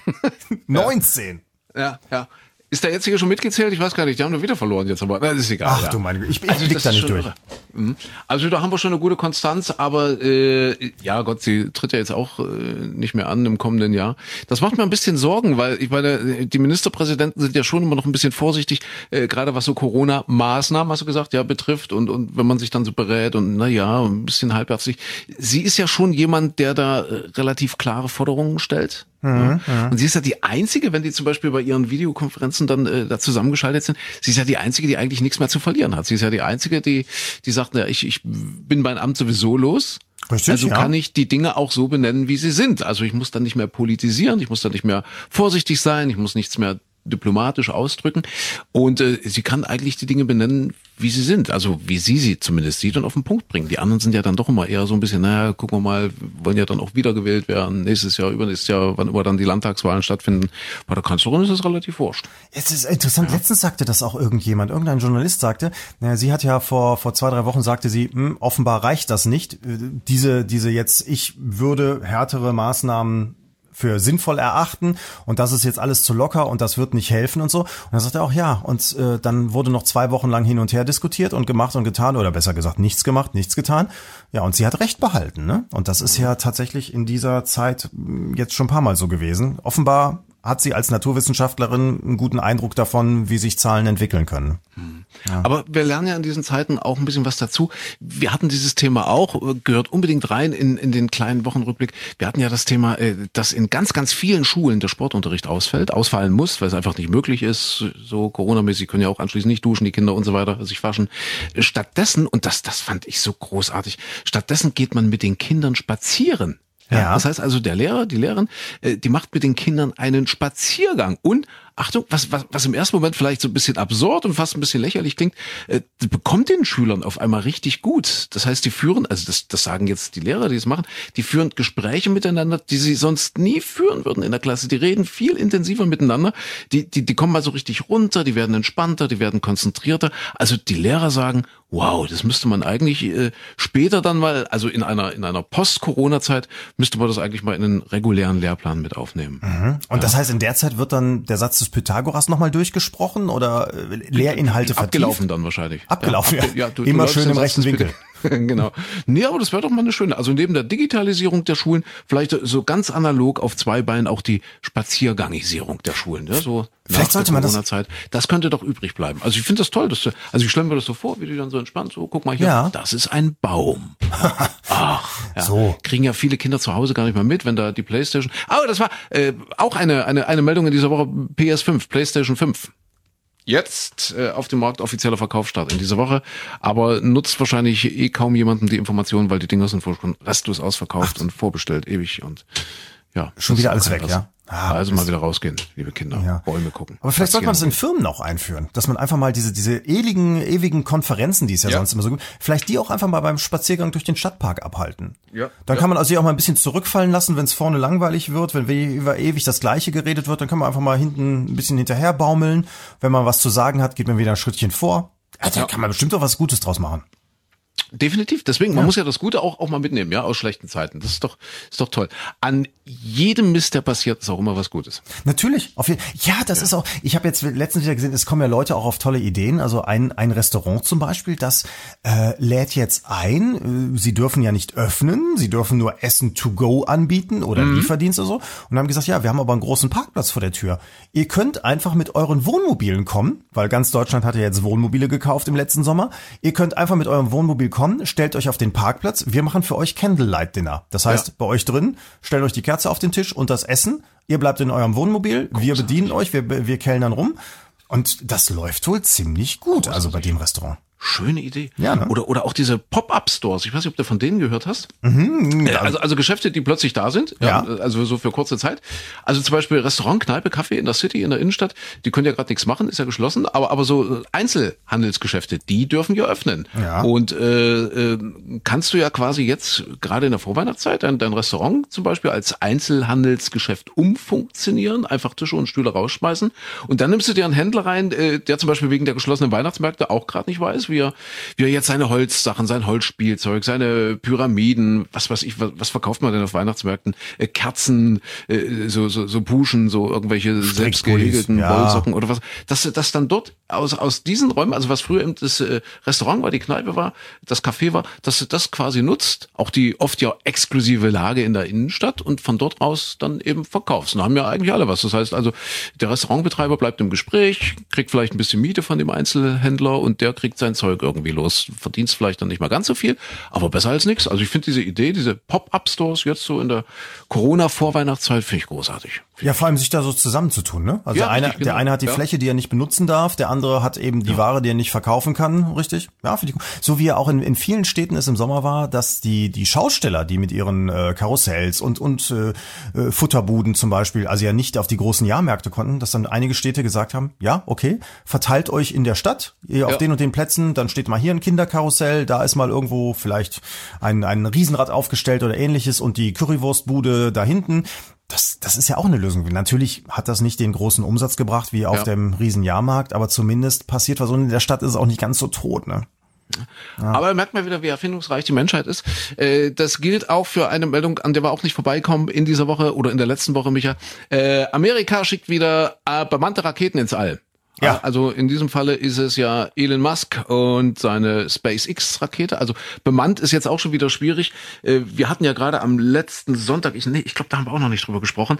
19. Ja. Ist der jetzige schon mitgezählt? Ich weiß gar nicht. Die haben nur wieder verloren jetzt, aber das ist egal. Ach du meine Güte, ich blick da nicht durch. Also da haben wir schon eine gute Konstanz, aber ja Gott, sie tritt ja jetzt auch nicht mehr an im kommenden Jahr. Das macht mir ein bisschen Sorgen, weil ich meine, die Ministerpräsidenten sind ja schon immer noch ein bisschen vorsichtig, gerade was so Corona-Maßnahmen, hast du gesagt, ja, betrifft und wenn man sich dann so berät und ein bisschen halbherzig. Sie ist ja schon jemand, der da relativ klare Forderungen stellt. Und sie ist ja die Einzige, wenn die zum Beispiel bei ihren Videokonferenzen dann da zusammengeschaltet sind, sie ist ja die Einzige, die eigentlich nichts mehr zu verlieren hat. Sie ist ja die Einzige, die sagt, ja, ich bin mein Amt sowieso los. Richtig, also kann ich die Dinge auch so benennen, wie sie sind. Also ich muss dann nicht mehr politisieren, ich muss dann nicht mehr vorsichtig sein, ich muss nichts mehr diplomatisch ausdrücken und sie kann eigentlich die Dinge benennen, wie sie sind, also wie sie zumindest sieht und auf den Punkt bringen. Die anderen sind ja dann doch immer eher so ein bisschen, gucken wir mal, wollen ja dann auch wiedergewählt werden, nächstes Jahr, übernächstes Jahr, wann immer dann die Landtagswahlen stattfinden. Bei der Kanzlerin ist es relativ wurscht. Es ist interessant, letztens sagte das auch irgendein Journalist sagte, sie hat ja vor 2-3 Wochen sagte sie, offenbar reicht das nicht, diese jetzt, ich würde härtere Maßnahmen für sinnvoll erachten und das ist jetzt alles zu locker und das wird nicht helfen und so. Und dann sagt er auch, ja, und dann wurde noch 2 Wochen lang hin und her diskutiert und gemacht und getan oder besser gesagt nichts gemacht, nichts getan. Ja, und sie hat Recht behalten, ne? Und das ist ja tatsächlich in dieser Zeit jetzt schon ein paar Mal so gewesen. Offenbar hat sie als Naturwissenschaftlerin einen guten Eindruck davon, wie sich Zahlen entwickeln können. Ja. Aber wir lernen ja in diesen Zeiten auch ein bisschen was dazu. Wir hatten dieses Thema auch, gehört unbedingt rein in den kleinen Wochenrückblick. Wir hatten ja das Thema, dass in ganz, ganz vielen Schulen der Sportunterricht ausfallen muss, weil es einfach nicht möglich ist. So Corona-mäßig können ja auch anschließend nicht duschen, die Kinder und so weiter, sich waschen. Stattdessen, und das fand ich so großartig, stattdessen geht man mit den Kindern spazieren. Ja. Das heißt also, der Lehrer, die Lehrerin, die macht mit den Kindern einen Spaziergang und Achtung, was im ersten Moment vielleicht so ein bisschen absurd und fast ein bisschen lächerlich klingt, bekommt den Schülern auf einmal richtig gut. Das heißt, die führen, also das sagen jetzt die Lehrer, die es machen, die führen Gespräche miteinander, die sie sonst nie führen würden in der Klasse. Die reden viel intensiver miteinander. Die kommen mal so richtig runter, die werden entspannter, die werden konzentrierter. Also die Lehrer sagen, wow, das müsste man eigentlich später dann mal, also in einer Post-Corona-Zeit, müsste man das eigentlich mal in einen regulären Lehrplan mit aufnehmen. Mhm. Und das heißt, in der Zeit wird dann der Satz des Pythagoras nochmal durchgesprochen oder Lehrinhalte vertieft? Abgelaufen dann wahrscheinlich. Abgelaufen, ja. Immer schön im rechten Winkel. Genau. Nee, aber das wäre doch mal eine schöne, also neben der Digitalisierung der Schulen, vielleicht so ganz analog auf zwei Beinen auch die Spaziergangisierung der Schulen. Ja, so vielleicht sollte man das könnte doch übrig bleiben. Also ich finde das toll, also ich stelle mir das so vor, wie die dann so entspannt, so guck mal hier, ja. Das ist ein Baum. Ach, ja. So. Kriegen ja viele Kinder zu Hause gar nicht mehr mit, wenn da die Playstation, aber das war auch eine Meldung in dieser Woche, PS5, Playstation 5. Jetzt auf dem Markt offizieller Verkaufsstart in dieser Woche, aber nutzt wahrscheinlich kaum jemandem die Informationen, weil die Dinger sind schon restlos ausverkauft und vorbestellt, ewig und ja. Schon wieder alles weg, ja. Also mal wieder rausgehen, liebe Kinder, ja. Bäume gucken. Aber vielleicht sollte man das in Firmen auch einführen, dass man einfach mal diese ewigen Konferenzen, die es ja sonst immer so gibt, vielleicht die auch einfach mal beim Spaziergang durch den Stadtpark abhalten. Ja. Dann kann man also sich auch mal ein bisschen zurückfallen lassen, wenn es vorne langweilig wird, wenn über ewig das Gleiche geredet wird, dann kann man einfach mal hinten ein bisschen hinterher baumeln. Wenn man was zu sagen hat, geht man wieder ein Schrittchen vor. Also da kann man bestimmt auch was Gutes draus machen. Definitiv. Deswegen, man muss ja das Gute auch mal mitnehmen, ja, aus schlechten Zeiten. Das ist doch toll. An jedem Mist, der passiert, ist auch immer was Gutes. Natürlich. Das ist auch, ich habe jetzt letztens wieder gesehen, es kommen ja Leute auch auf tolle Ideen. Also ein Restaurant zum Beispiel, das lädt jetzt ein. Sie dürfen ja nicht öffnen. Sie dürfen nur Essen to go anbieten oder Lieferdienst oder so. Und haben gesagt, ja, wir haben aber einen großen Parkplatz vor der Tür. Ihr könnt einfach mit euren Wohnmobilen kommen, weil ganz Deutschland hat ja jetzt Wohnmobile gekauft im letzten Sommer. Ihr könnt einfach mit eurem Wohnmobil kommen, stellt euch auf den Parkplatz. Wir machen für euch Candlelight Dinner. Das heißt, bei euch drin, stellt euch die Kerze auf den Tisch und das Essen. Ihr bleibt in eurem Wohnmobil. Großartig. Wir bedienen euch, wir kellnern rum. Und das läuft wohl ziemlich gut, also bei dem Restaurant. Schöne Idee. Ja, ne? Oder auch diese Pop-Up-Stores. Ich weiß nicht, ob du von denen gehört hast. Also Geschäfte, die plötzlich da sind. Ja. Also so für kurze Zeit. Also zum Beispiel Restaurant, Kneipe, Kaffee in der City, in der Innenstadt. Die können ja gerade nichts machen, ist ja geschlossen. Aber so Einzelhandelsgeschäfte, die dürfen ja öffnen. Ja. Und kannst du ja quasi jetzt, gerade in der Vorweihnachtszeit, dein Restaurant zum Beispiel als Einzelhandelsgeschäft umfunktionieren, einfach Tische und Stühle rausschmeißen. Und dann nimmst du dir einen Händler rein, der zum Beispiel wegen der geschlossenen Weihnachtsmärkte auch gerade nicht weiß, wie er jetzt seine Holzsachen, sein Holzspielzeug, seine Pyramiden, was weiß ich, was verkauft man denn auf Weihnachtsmärkten? Kerzen, so Puschen, so irgendwelche selbstgehäkelten Wollsocken oder was. Dass dann dort aus diesen Räumen, also was früher eben das Restaurant war, die Kneipe war, das Café war, dass du das quasi nutzt, auch die oft ja exklusive Lage in der Innenstadt und von dort aus dann eben verkaufst. Und da haben ja eigentlich alle was. Das heißt also, der Restaurantbetreiber bleibt im Gespräch, kriegt vielleicht ein bisschen Miete von dem Einzelhändler und der kriegt sein Zeug irgendwie los. Verdienst vielleicht dann nicht mal ganz so viel, aber besser als nichts. Also ich finde diese Idee, diese Pop-Up-Stores jetzt so in der Corona-Vorweihnachtszeit, finde ich großartig. Ja, vor allem sich da so zusammenzutun, ne? Also ja, der eine hat die Fläche, die er nicht benutzen darf, der andere hat eben die Ware, die er nicht verkaufen kann, richtig? Ja, finde ich gut. So wie ja auch in vielen Städten es im Sommer war, dass die Schausteller, die mit ihren Karussells und Futterbuden zum Beispiel, also ja nicht auf die großen Jahrmärkte konnten, dass dann einige Städte gesagt haben, ja, okay, verteilt euch in der Stadt, ihr auf den und den Plätzen, dann steht mal hier ein Kinderkarussell, da ist mal irgendwo vielleicht ein Riesenrad aufgestellt oder ähnliches und die Currywurstbude da hinten. Das ist ja auch eine Lösung. Natürlich hat das nicht den großen Umsatz gebracht wie auf dem Riesenjahrmarkt, aber zumindest passiert was und in der Stadt ist es auch nicht ganz so tot, ne? Ja. Aber merkt mal wieder, wie erfindungsreich die Menschheit ist. Das gilt auch für eine Meldung, an der wir auch nicht vorbeikommen in dieser Woche oder in der letzten Woche, Micha. Amerika schickt wieder bemannte Raketen ins All. Ja. Also in diesem Falle ist es ja Elon Musk und seine SpaceX-Rakete. Also bemannt ist jetzt auch schon wieder schwierig. Wir hatten ja gerade am letzten Sonntag, ich glaube, da haben wir auch noch nicht drüber gesprochen,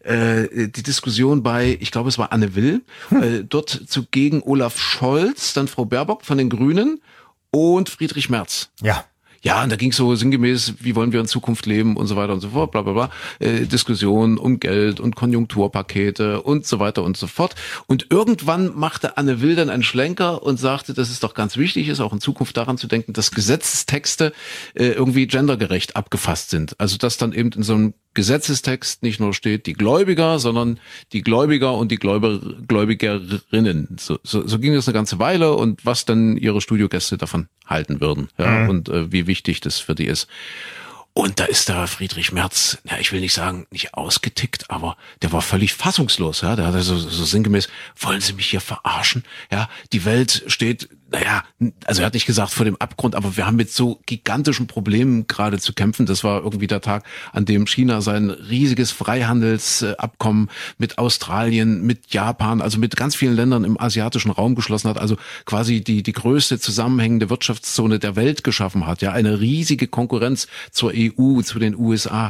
die Diskussion bei, ich glaube, es war Anne Will, dort zugegen Olaf Scholz, dann Frau Baerbock von den Grünen und Friedrich Merz. Ja. Ja, und da ging es so sinngemäß, wie wollen wir in Zukunft leben und so weiter und so fort, bla bla bla. Diskussionen um Geld und Konjunkturpakete und so weiter und so fort. Und irgendwann machte Anne Will dann einen Schlenker und sagte, dass es doch ganz wichtig ist, auch in Zukunft daran zu denken, dass Gesetzestexte irgendwie gendergerecht abgefasst sind. Also dass dann eben in so einem Gesetzestext nicht nur steht die Gläubiger, sondern die Gläubiger und die Gläubigerinnen. So ging das eine ganze Weile und was dann ihre Studiogäste davon halten würden, ja, und wie wichtig das für die ist. Und da ist da Friedrich Merz, ja, ich will nicht sagen, nicht ausgetickt, aber der war völlig fassungslos, ja, der hat so sinngemäß, wollen Sie mich hier verarschen? Ja, die Welt steht, naja, also er hat nicht gesagt vor dem Abgrund, aber wir haben mit so gigantischen Problemen gerade zu kämpfen. Das war irgendwie der Tag, an dem China sein riesiges Freihandelsabkommen mit Australien, mit Japan, also mit ganz vielen Ländern im asiatischen Raum geschlossen hat, also quasi die größte zusammenhängende Wirtschaftszone der Welt geschaffen hat, ja, eine riesige Konkurrenz zur EU, zu den USA,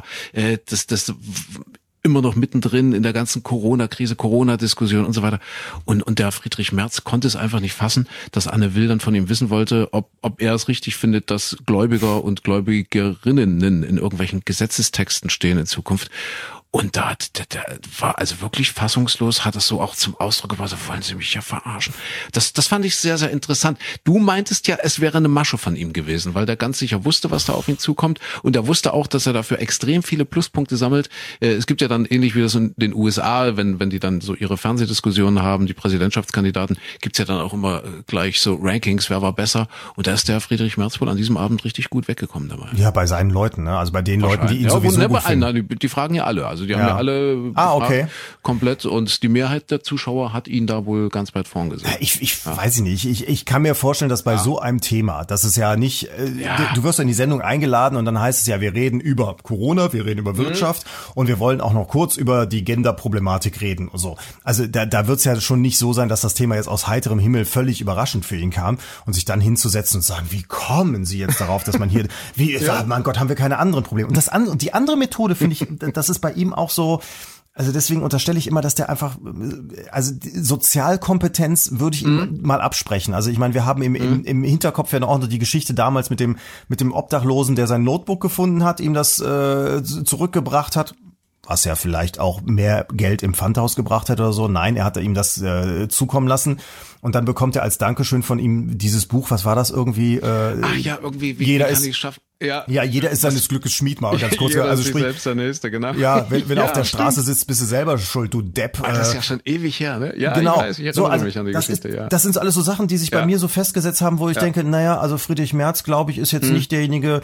das immer noch mittendrin in der ganzen Corona-Krise, Corona-Diskussion und so weiter. Und der Friedrich Merz konnte es einfach nicht fassen, dass Anne Will dann von ihm wissen wollte, ob er es richtig findet, dass Gläubiger und Gläubigerinnen in irgendwelchen Gesetzestexten stehen in Zukunft. Und da war also wirklich fassungslos, hat es so auch zum Ausdruck gebracht, so wollen Sie mich ja verarschen. Das fand ich sehr, sehr interessant. Du meintest ja, es wäre eine Masche von ihm gewesen, weil der ganz sicher wusste, was da auf ihn zukommt. Und er wusste auch, dass er dafür extrem viele Pluspunkte sammelt. Es gibt ja dann ähnlich wie das in den USA, wenn die dann so ihre Fernsehdiskussionen haben, die Präsidentschaftskandidaten, gibt's ja dann auch immer gleich so Rankings, wer war besser. Und da ist der Friedrich Merz wohl an diesem Abend richtig gut weggekommen dabei. Ja, bei seinen Leuten, ne? Also bei den Leuten, die ihn sowieso gut finden. Die fragen ja alle. Also die haben ja alle gefragt, komplett, und die Mehrheit der Zuschauer hat ihn da wohl ganz weit vorn gesehen. Ich weiß nicht, ich kann mir vorstellen, dass bei so einem Thema, das ist ja nicht, du wirst in die Sendung eingeladen und dann heißt es ja, wir reden über Corona, wir reden über Wirtschaft und wir wollen auch noch kurz über die Gender-Problematik reden und so. Also da wird es ja schon nicht so sein, dass das Thema jetzt aus heiterem Himmel völlig überraschend für ihn kam und sich dann hinzusetzen und sagen, wie kommen Sie jetzt darauf, dass man hier, mein Gott, haben wir keine anderen Probleme. Und die andere Methode, finde ich, das ist bei ihm auch so, also deswegen unterstelle ich immer, dass der einfach, also Sozialkompetenz würde ich ihm mal absprechen. Also ich meine, wir haben im Hinterkopf ja auch noch die Geschichte damals mit dem Obdachlosen, der sein Notebook gefunden hat, ihm das zurückgebracht hat. Was ja vielleicht auch mehr Geld im Pfandhaus gebracht hätte oder so. Nein, er hat ihm das zukommen lassen. Und dann bekommt er als Dankeschön von ihm dieses Buch, was war das irgendwie? Irgendwie, wie kann ich es schaffen? Ja, jeder ist seines Glückes Schmied, mal ganz kurz. Jeder ist selbst der Nächste, genau. Ja, wenn du auf der Straße sitzt, bist du selber schuld, du Depp. Das ist ja schon ewig her, ne? Ja, genau. Ich erinnere mich an die Geschichte, ja. Das sind alles so Sachen, die sich bei mir so festgesetzt haben, wo ich denke, naja, also Friedrich Merz, glaube ich, ist jetzt nicht derjenige,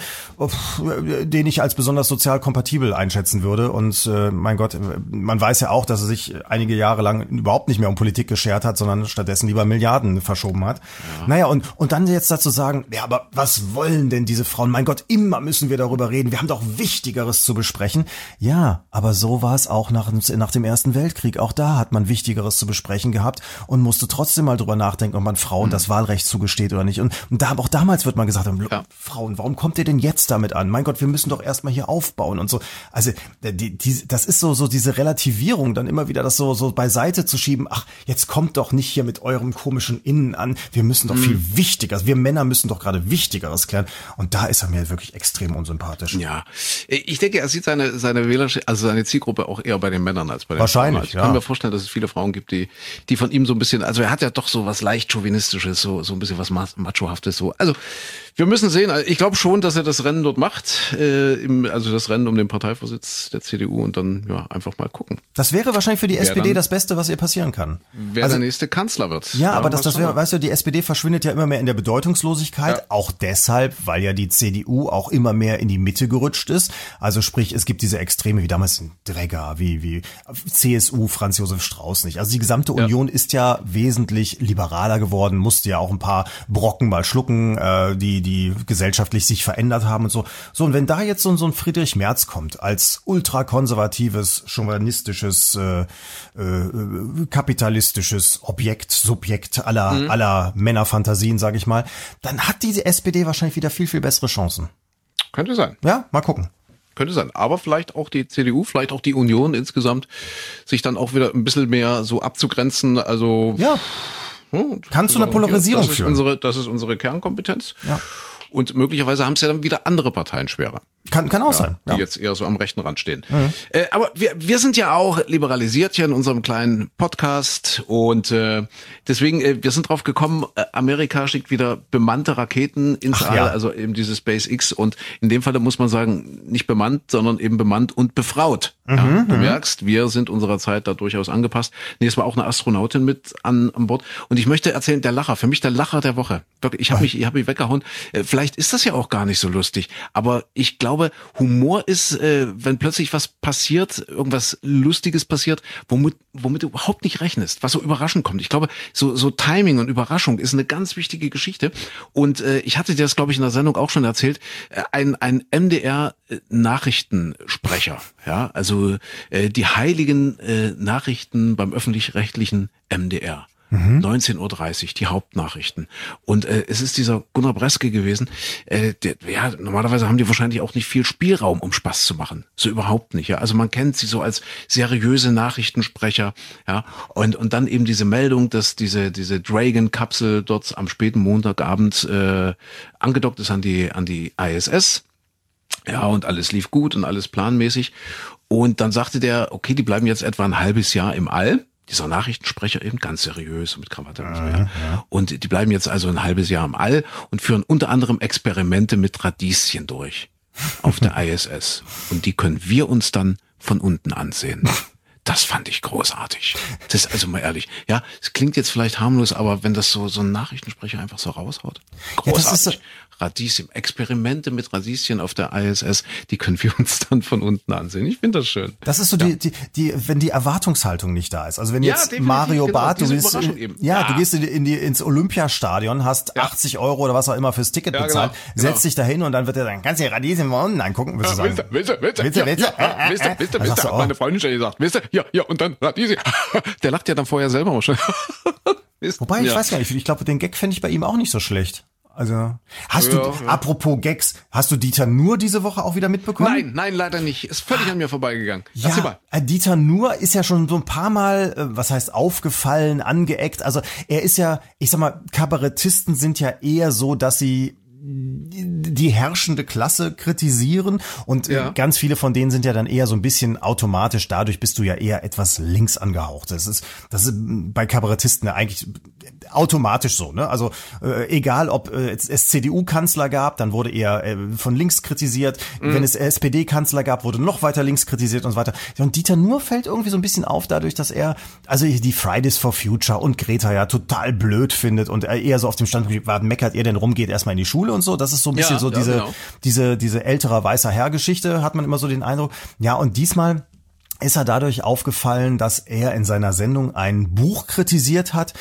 den ich als besonders sozial kompatibel einschätzen würde. Und mein Gott, man weiß ja auch, dass er sich einige Jahre lang überhaupt nicht mehr um Politik geschert hat, sondern stattdessen lieber Milliarden verschoben hat. Ja. Naja, und dann jetzt dazu sagen, ja, aber was wollen denn diese Frauen? Mein Gott, immer müssen wir darüber reden. Wir haben doch Wichtigeres zu besprechen. Ja, aber so war es auch nach dem Ersten Weltkrieg. Auch da hat man Wichtigeres zu besprechen gehabt und musste trotzdem mal drüber nachdenken, ob man Frauen das Wahlrecht zugesteht oder nicht. Und da, auch damals wird man gesagt haben, Frauen, warum kommt ihr denn jetzt damit an? Mein Gott, wir müssen doch erstmal hier aufbauen und so. Also das ist so diese Relativierung, dann immer wieder das so beiseite zu schieben. Ach, jetzt kommt doch nicht hier mit eurem komischen Innen an. Wir müssen doch viel wichtiger, wir Männer müssen doch gerade Wichtigeres klären. Und da ist er mir wirklich extrem unsympathisch. Ja, ich denke, er sieht seine Wählerschaft, also seine Zielgruppe auch eher bei den Männern als bei den Frauen. Wahrscheinlich, Ich kann mir vorstellen, dass es viele Frauen gibt, die von ihm so ein bisschen, also er hat ja doch so was leicht Chauvinistisches, so ein bisschen was Machohaftes, so. Also, wir müssen sehen, ich glaube schon, dass er das Rennen dort macht, also das Rennen um den Parteivorsitz der CDU und dann, einfach mal gucken. Das wäre wahrscheinlich für die SPD das Beste, was ihr passieren kann. Wer der nächste Kanzler wird. Ja, aber das wäre, weißt du, die SPD verschwindet ja immer mehr in der Bedeutungslosigkeit, auch deshalb, weil ja die CDU CDU auch immer mehr in die Mitte gerutscht ist. Also sprich, es gibt diese Extreme wie damals in Dregger, wie CSU, Franz Josef Strauß nicht. Also die gesamte Union ist ja wesentlich liberaler geworden, musste ja auch ein paar Brocken mal schlucken, die gesellschaftlich sich verändert haben und so. So, und wenn da jetzt so ein Friedrich Merz kommt, als ultrakonservatives, chauvinistisches, kapitalistisches Subjekt aller Männerfantasien, sage ich mal, dann hat diese SPD wahrscheinlich wieder viel, viel bessere Chancen. Könnte sein. Ja, mal gucken. Könnte sein. Aber vielleicht auch die CDU, vielleicht auch die Union insgesamt, sich dann auch wieder ein bisschen mehr so abzugrenzen. Also ja. Kann zu einer Polarisierung führen. Das ist unsere Kernkompetenz. Ja. Und möglicherweise haben es ja dann wieder andere Parteien schwerer. Kann auch sein. Die jetzt eher so am rechten Rand stehen. Mhm. Aber wir sind ja auch liberalisiert hier in unserem kleinen Podcast. Und deswegen, wir sind drauf gekommen, Amerika schickt wieder bemannte Raketen ins All, also eben diese SpaceX. Und in dem Fall muss man sagen, nicht bemannt, sondern eben bemannt und befraut. Ja, du merkst, wir sind unserer Zeit da durchaus angepasst. Nee, es war auch eine Astronautin mit an Bord. Und ich möchte erzählen, der Lacher, für mich der Lacher der Woche. Wirklich, ich habe mich weggehauen. Vielleicht ist das ja auch gar nicht so lustig. Aber ich glaube, Humor ist, wenn plötzlich was passiert, irgendwas Lustiges passiert, womit du überhaupt nicht rechnest, was so überraschend kommt. Ich glaube, so Timing und Überraschung ist eine ganz wichtige Geschichte. Und ich hatte dir das, glaube ich, in der Sendung auch schon erzählt. Ein MDR-Nachrichtensprecher, ja, also die heiligen Nachrichten beim öffentlich-rechtlichen MDR. 19:30 Uhr, die Hauptnachrichten. Und es ist dieser Gunnar Breske gewesen. Normalerweise haben die wahrscheinlich auch nicht viel Spielraum, um Spaß zu machen. So überhaupt nicht. Ja, also man kennt sie so als seriöse Nachrichtensprecher. Ja, und dann eben diese Meldung, dass diese Dragon-Kapsel dort am späten Montagabend angedockt ist an die ISS. Ja, und alles lief gut und alles planmäßig. Und dann sagte der, okay, die bleiben jetzt etwa ein halbes Jahr im All. Dieser Nachrichtensprecher eben ganz seriös mit Krawatte und so. Ja. Und die bleiben jetzt also ein halbes Jahr im All und führen unter anderem Experimente mit Radieschen durch auf der ISS. Und die können wir uns dann von unten ansehen. Das fand ich großartig. Das ist also mal ehrlich. Ja, es klingt jetzt vielleicht harmlos, aber wenn das so ein Nachrichtensprecher einfach so raushaut. Großartig. Radieschen, Experimente mit Radieschen auf der ISS, die können wir uns dann von unten ansehen. Ich finde das schön. Das ist so wenn die Erwartungshaltung nicht da ist. Also wenn jetzt Mario Barth, du gehst ins Olympiastadion, hast 80 Euro oder was auch immer fürs Ticket bezahlt, setzt dich da hin und dann wird er sagen, kannst du die Radieschen mal unten angucken? Willst du sagen, Willst du, hat meine Freundin schon gesagt, willst du, ja, und dann Radieschen. Der lacht ja dann vorher selber auch schon. Wobei, ich weiß gar nicht, ich glaube, den Gag fände ich bei ihm auch nicht so schlecht. Also, apropos Gags, hast du Dieter Nuhr diese Woche auch wieder mitbekommen? Nein, leider nicht. Ist völlig an mir vorbeigegangen. Ja, Dieter Nuhr ist ja schon so ein paar Mal, aufgefallen, angeeckt. Also, er ist ja, ich sag mal, Kabarettisten sind ja eher so, dass sie die herrschende Klasse kritisieren und ganz viele von denen sind ja dann eher so ein bisschen automatisch, dadurch bist du ja eher etwas links angehaucht. Das ist bei Kabarettisten ja eigentlich automatisch so, ne? Also egal, ob es CDU-Kanzler gab, dann wurde er von links kritisiert. Wenn es SPD-Kanzler gab, wurde noch weiter links kritisiert und so weiter. Und Dieter Nuhr fällt irgendwie so ein bisschen auf dadurch, dass er also die Fridays for Future und Greta ja total blöd findet und er eher so auf dem Standpunkt war, meckert ihr denn rum, geht erstmal in die Schule und so. Das ist so ein bisschen diese älterer weißer Herr-Geschichte, hat man immer so den Eindruck. Ja, und diesmal ist er dadurch aufgefallen, dass er in seiner Sendung ein Buch kritisiert hat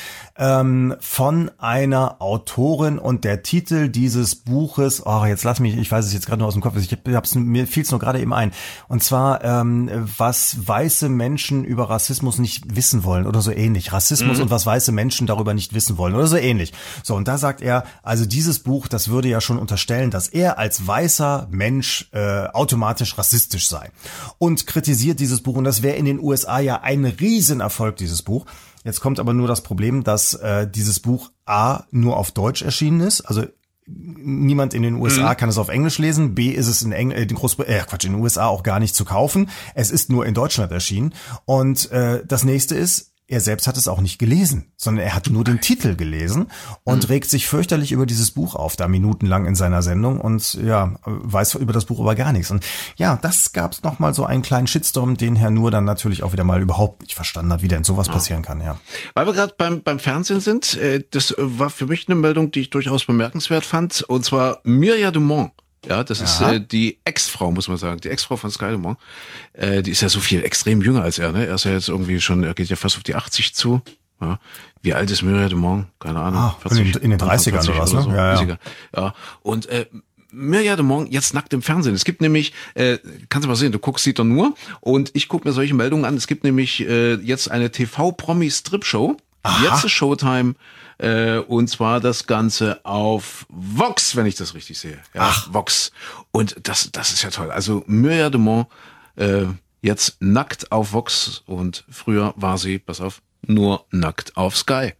von einer Autorin und der Titel dieses Buches, jetzt lass mich, ich weiß es jetzt gerade nur aus dem Kopf, mir fiel es nur gerade eben ein, und zwar was weiße Menschen über Rassismus nicht wissen wollen oder so ähnlich, Rassismus und was weiße Menschen darüber nicht wissen wollen oder so ähnlich. So, und da sagt er, also dieses Buch, das würde ja schon unterstellen, dass er als weißer Mensch automatisch rassistisch sei und kritisiert dieses Buch. Und das wäre in den USA ja ein Riesenerfolg, dieses Buch. Jetzt kommt aber nur das Problem, dass dieses Buch A nur auf Deutsch erschienen ist. Also niemand in den USA kann es auf Englisch lesen. B ist es in den USA auch gar nicht zu kaufen. Es ist nur in Deutschland erschienen. Und das nächste ist, er selbst hat es auch nicht gelesen, sondern er hat nur den Titel gelesen und regt sich fürchterlich über dieses Buch auf, da minutenlang in seiner Sendung und weiß über das Buch aber gar nichts. Und ja, das gab's noch mal so einen kleinen Shitstorm, den Herr Nuhr dann natürlich auch wieder mal überhaupt nicht verstanden hat, wie denn sowas passieren kann, ja. Weil wir gerade beim Fernsehen sind, das war für mich eine Meldung, die ich durchaus bemerkenswert fand, und zwar Mirja Dumont Ja, das ist die Ex-Frau, muss man sagen. Die Ex-Frau von Sky Dumont. Die ist ja so viel extrem jünger als er, ne? Er ist ja jetzt irgendwie schon, er geht ja fast auf die 80 zu. Ja. Wie alt ist Myriam Dumont? Keine Ahnung. 40, in den 30ern oder was, ne? So. Ja. Und Myriam Dumont jetzt nackt im Fernsehen. Es gibt nämlich, kannst du mal sehen, du guckst sie doch nur und ich gucke mir solche Meldungen an. Es gibt nämlich jetzt eine TV-Promi-Strip-Show. Jetzt ist Showtime. Und zwar das Ganze auf Vox, wenn ich das richtig sehe. Ja, Vox. Und das ist ja toll. Also Myriam Dumont jetzt nackt auf Vox und früher war sie, pass auf, nur nackt auf Sky.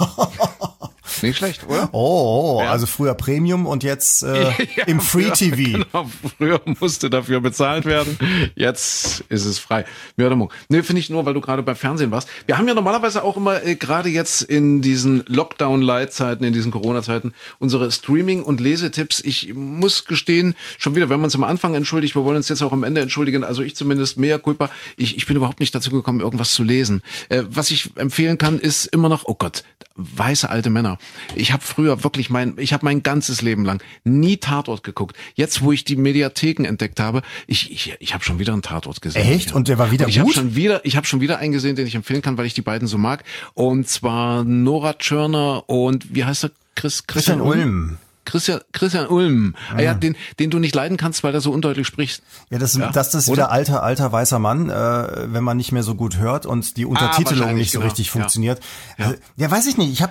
Nicht schlecht, oder? Also früher Premium und jetzt im Free TV. Genau, früher musste dafür bezahlt werden, jetzt ist es frei. Nee, finde ich nur, weil du gerade beim Fernsehen warst. Wir haben ja normalerweise auch immer, gerade jetzt in diesen Lockdown-Light-Zeiten, in diesen Corona-Zeiten, unsere Streaming- und Lesetipps. Ich muss gestehen, schon wieder, wenn man uns am Anfang entschuldigt, wir wollen uns jetzt auch am Ende entschuldigen, also ich zumindest, mea culpa, ich bin überhaupt nicht dazu gekommen, irgendwas zu lesen. Was ich empfehlen kann, ist immer noch, oh Gott, weiße alte Männer. Ich habe früher wirklich ich habe mein ganzes Leben lang nie Tatort geguckt. Jetzt, wo ich die Mediatheken entdeckt habe, ich habe schon wieder einen Tatort gesehen. Echt? Und der war wieder gut? Ich habe schon wieder einen gesehen, den ich empfehlen kann, weil ich die beiden so mag. Und zwar Nora Tschirner und wie heißt er? Christian Ulm. Christian Ulm. Ja, den du nicht leiden kannst, weil er so undeutlich spricht. Ja, das ist wieder alter weißer Mann, wenn man nicht mehr so gut hört und die Untertitelung nicht so richtig funktioniert. Ja, weiß ich nicht.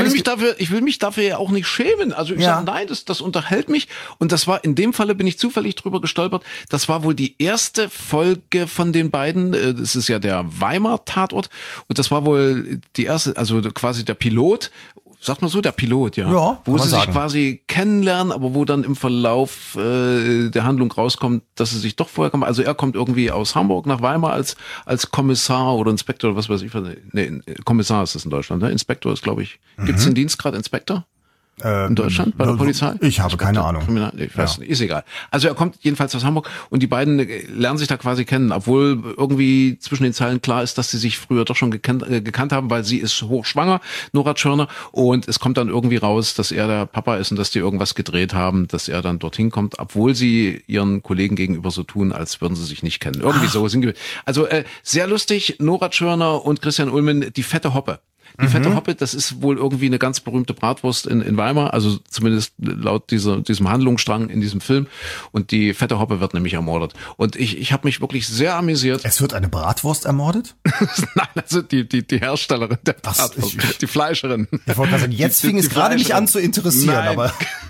Ich will mich dafür ja auch nicht schämen. Also ich sage, nein, das unterhält mich. Und das war, in dem Falle bin ich zufällig drüber gestolpert. Das war wohl die erste Folge von den beiden. Das ist ja der Weimar-Tatort. Und das war wohl die erste, also quasi der Pilot. Sagt man so, der Pilot, ja wo sie sich quasi kennenlernen, aber wo dann im Verlauf der Handlung rauskommt, dass sie sich doch vorher kommen. Also er kommt irgendwie aus Hamburg nach Weimar als Kommissar oder Inspektor oder was weiß ich. Nee, Kommissar ist das in Deutschland, ne? Inspektor ist, glaube ich. Gibt's den Dienstgrad Inspektor? In Deutschland bei der Polizei? Ich habe keine Ahnung. Ich weiß nicht, ist egal. Also er kommt jedenfalls aus Hamburg und die beiden lernen sich da quasi kennen, obwohl irgendwie zwischen den Zeilen klar ist, dass sie sich früher doch schon gekannt haben, weil sie ist hochschwanger, Nora Tschirner, und es kommt dann irgendwie raus, dass er der Papa ist und dass die irgendwas gedreht haben, dass er dann dorthin kommt, obwohl sie ihren Kollegen gegenüber so tun, als würden sie sich nicht kennen. Irgendwie so. Also sehr lustig, Nora Tschirner und Christian Ulmen, die fette Hoppe. Die fette Hoppe, das ist wohl irgendwie eine ganz berühmte Bratwurst in Weimar, also zumindest laut diesem Handlungsstrang in diesem Film. Und die fette Hoppe wird nämlich ermordet. Und ich habe mich wirklich sehr amüsiert. Es wird eine Bratwurst ermordet? Nein, also die Herstellerin der Bratwurst, die Fleischerin. Ich wollte gerade sagen, jetzt fing es gerade mich an zu interessieren, Nein. aber...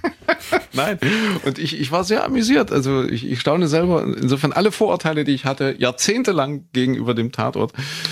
Nein, und ich war sehr amüsiert. Also ich staune selber. Insofern alle Vorurteile, die ich hatte, jahrzehntelang gegenüber dem Tatort,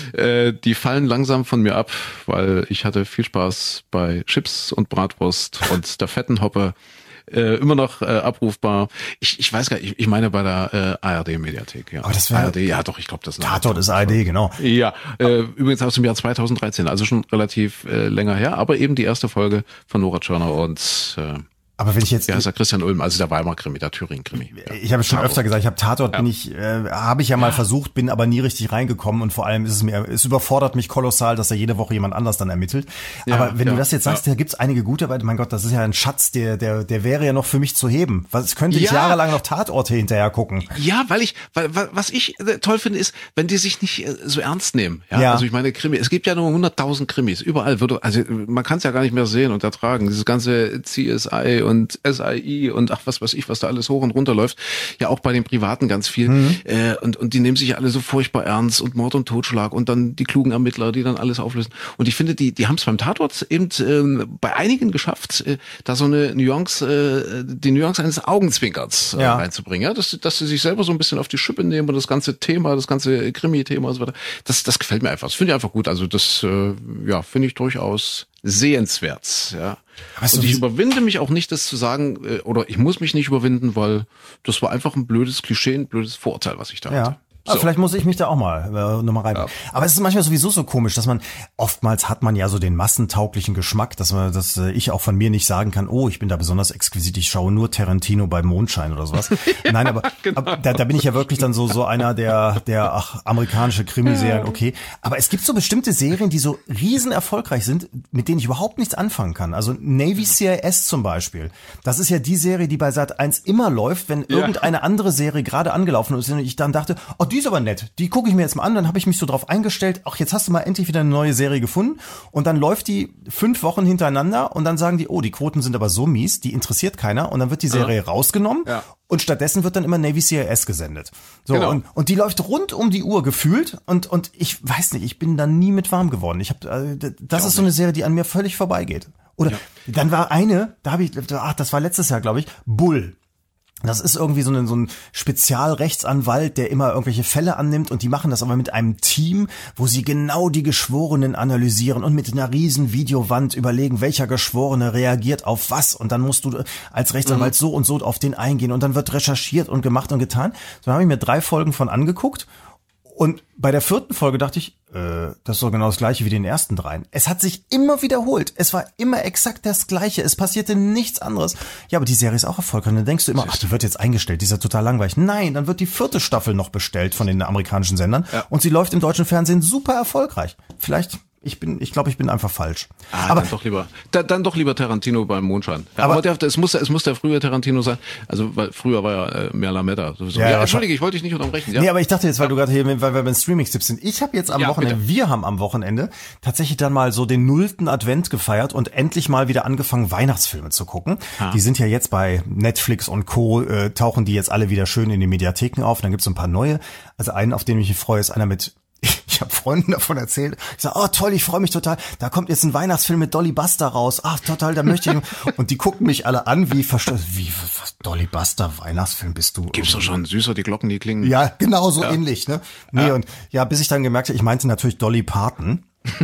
die fallen langsam von mir ab, weil ich hatte viel Spaß bei Chips und Bratwurst und der fetten Hoppe. Immer noch abrufbar. Ich weiß gar nicht, ich meine bei der ARD-Mediathek. Ja. Aber das wäre ARD, ja doch, ich glaube, das ist Tatort ist ARD, genau. Ja, übrigens aus dem Jahr 2013, also schon relativ länger her, aber eben die erste Folge von Nora Tschirner und aber wenn ich jetzt... Ja, ist der Christian Ulm, also der Weimar-Krimi, der Thüringen-Krimi. Ja. Ich habe schon öfter gesagt, ich habe Tatort, habe ich ja mal versucht, bin aber nie richtig reingekommen und vor allem es überfordert mich kolossal, dass da jede Woche jemand anders dann ermittelt. Aber wenn du das jetzt sagst, da gibt's einige gute, weil mein Gott, das ist ja ein Schatz, der wäre ja noch für mich zu heben. Was könnte ich jahrelang noch Tatorte hinterher gucken? Ja, weil was ich toll finde, ist, wenn die sich nicht so ernst nehmen. Ja? Also ich meine, Krimi, es gibt ja nur 100.000 Krimis, überall also man kann es ja gar nicht mehr sehen und ertragen. Dieses ganze CSI und SII und ach was weiß ich, was da alles hoch und runter läuft. Ja, auch bei den Privaten ganz viel. Und die nehmen sich alle so furchtbar ernst und Mord und Totschlag und dann die klugen Ermittler, die dann alles auflösen. Und ich finde, die haben es beim Tatort eben bei einigen geschafft, da so eine Nuance, die Nuance eines Augenzwinkerns reinzubringen. Ja? Dass sie sich selber so ein bisschen auf die Schippe nehmen und das ganze Thema, das ganze Krimi-Thema und so weiter. Das gefällt mir einfach. Das finde ich einfach gut. Also das finde ich durchaus sehenswert, ja. Und ich überwinde mich auch nicht, das zu sagen, oder ich muss mich nicht überwinden, weil das war einfach ein blödes Klischee, ein blödes Vorurteil, was ich da hatte. So. Vielleicht muss ich mich da auch mal nochmal rein. Ja. Aber es ist manchmal sowieso so komisch, dass oftmals hat man ja so den massentauglichen Geschmack, dass ich auch von mir nicht sagen kann, oh, ich bin da besonders exquisit, ich schaue nur Tarantino bei Mondschein oder sowas. Ja, nein, aber, genau. Da bin ich ja wirklich dann so einer der amerikanische Krimiserien, okay. Aber es gibt so bestimmte Serien, die so riesen erfolgreich sind, mit denen ich überhaupt nichts anfangen kann. Also Navy CIS zum Beispiel. Das ist ja die Serie, die bei Sat.1 immer läuft, wenn irgendeine andere Serie gerade angelaufen ist und ich dann dachte, oh, die ist aber nett, die gucke ich mir jetzt mal an, dann habe ich mich so drauf eingestellt, ach, jetzt hast du mal endlich wieder eine neue Serie gefunden und dann läuft die 5 Wochen hintereinander und dann sagen die, oh, die Quoten sind aber so mies, die interessiert keiner und dann wird die Serie rausgenommen und stattdessen wird dann immer Navy CIS gesendet. So, genau. und die läuft rund um die Uhr gefühlt und ich weiß nicht, ich bin da nie mit warm geworden. Das ist so eine Serie, die an mir völlig vorbeigeht. Oder dann war eine, das war letztes Jahr, glaube ich, Bull. Das ist irgendwie so ein Spezialrechtsanwalt, der immer irgendwelche Fälle annimmt und die machen das aber mit einem Team, wo sie genau die Geschworenen analysieren und mit einer riesen Videowand überlegen, welcher Geschworene reagiert auf was und dann musst du als Rechtsanwalt so und so auf den eingehen und dann wird recherchiert und gemacht und getan. So habe ich mir 3 Folgen von angeguckt und bei der 4. Folge dachte ich, das ist doch genau das Gleiche wie den ersten 3. Es hat sich immer wiederholt. Es war immer exakt das Gleiche. Es passierte nichts anderes. Ja, aber die Serie ist auch erfolgreich. Und dann denkst du immer, ach, die wird jetzt eingestellt. Die ist ja total langweilig. Nein, dann wird die 4. Staffel noch bestellt von den amerikanischen Sendern. Ja. Und sie läuft im deutschen Fernsehen super erfolgreich. Vielleicht... Ich glaube, ich bin einfach falsch. Aber dann doch lieber Tarantino beim Mondschein. Ja, aber es muss der frühe Tarantino sein. Also weil früher war ja mehr Lametta. Ja, Entschuldige, ich wollte dich nicht unterbrechen. Ja? Nee, aber ich dachte jetzt, weil du gerade hier, weil wir beim Streaming-Tipps sind. Ich habe jetzt wir haben am Wochenende tatsächlich dann mal so den 0. Advent gefeiert und endlich mal wieder angefangen, Weihnachtsfilme zu gucken. Die sind ja jetzt bei Netflix und Co. Tauchen die jetzt alle wieder schön in die Mediatheken auf. Dann gibt's ein paar neue. Also einen, auf den ich mich freue, ist einer mit... Ich habe Freunden davon erzählt. Ich sage, oh toll, ich freue mich total. Da kommt jetzt ein Weihnachtsfilm mit Dolly Buster raus. Ach total, da möchte ich. Und die gucken mich alle an, wie was, Dolly Buster, Weihnachtsfilm bist du? Gibt's doch schon süßer, die Glocken, die klingen. Ja, genau so ähnlich. Ne? Nee, und bis ich dann gemerkt habe, ich meinte natürlich Dolly Parton.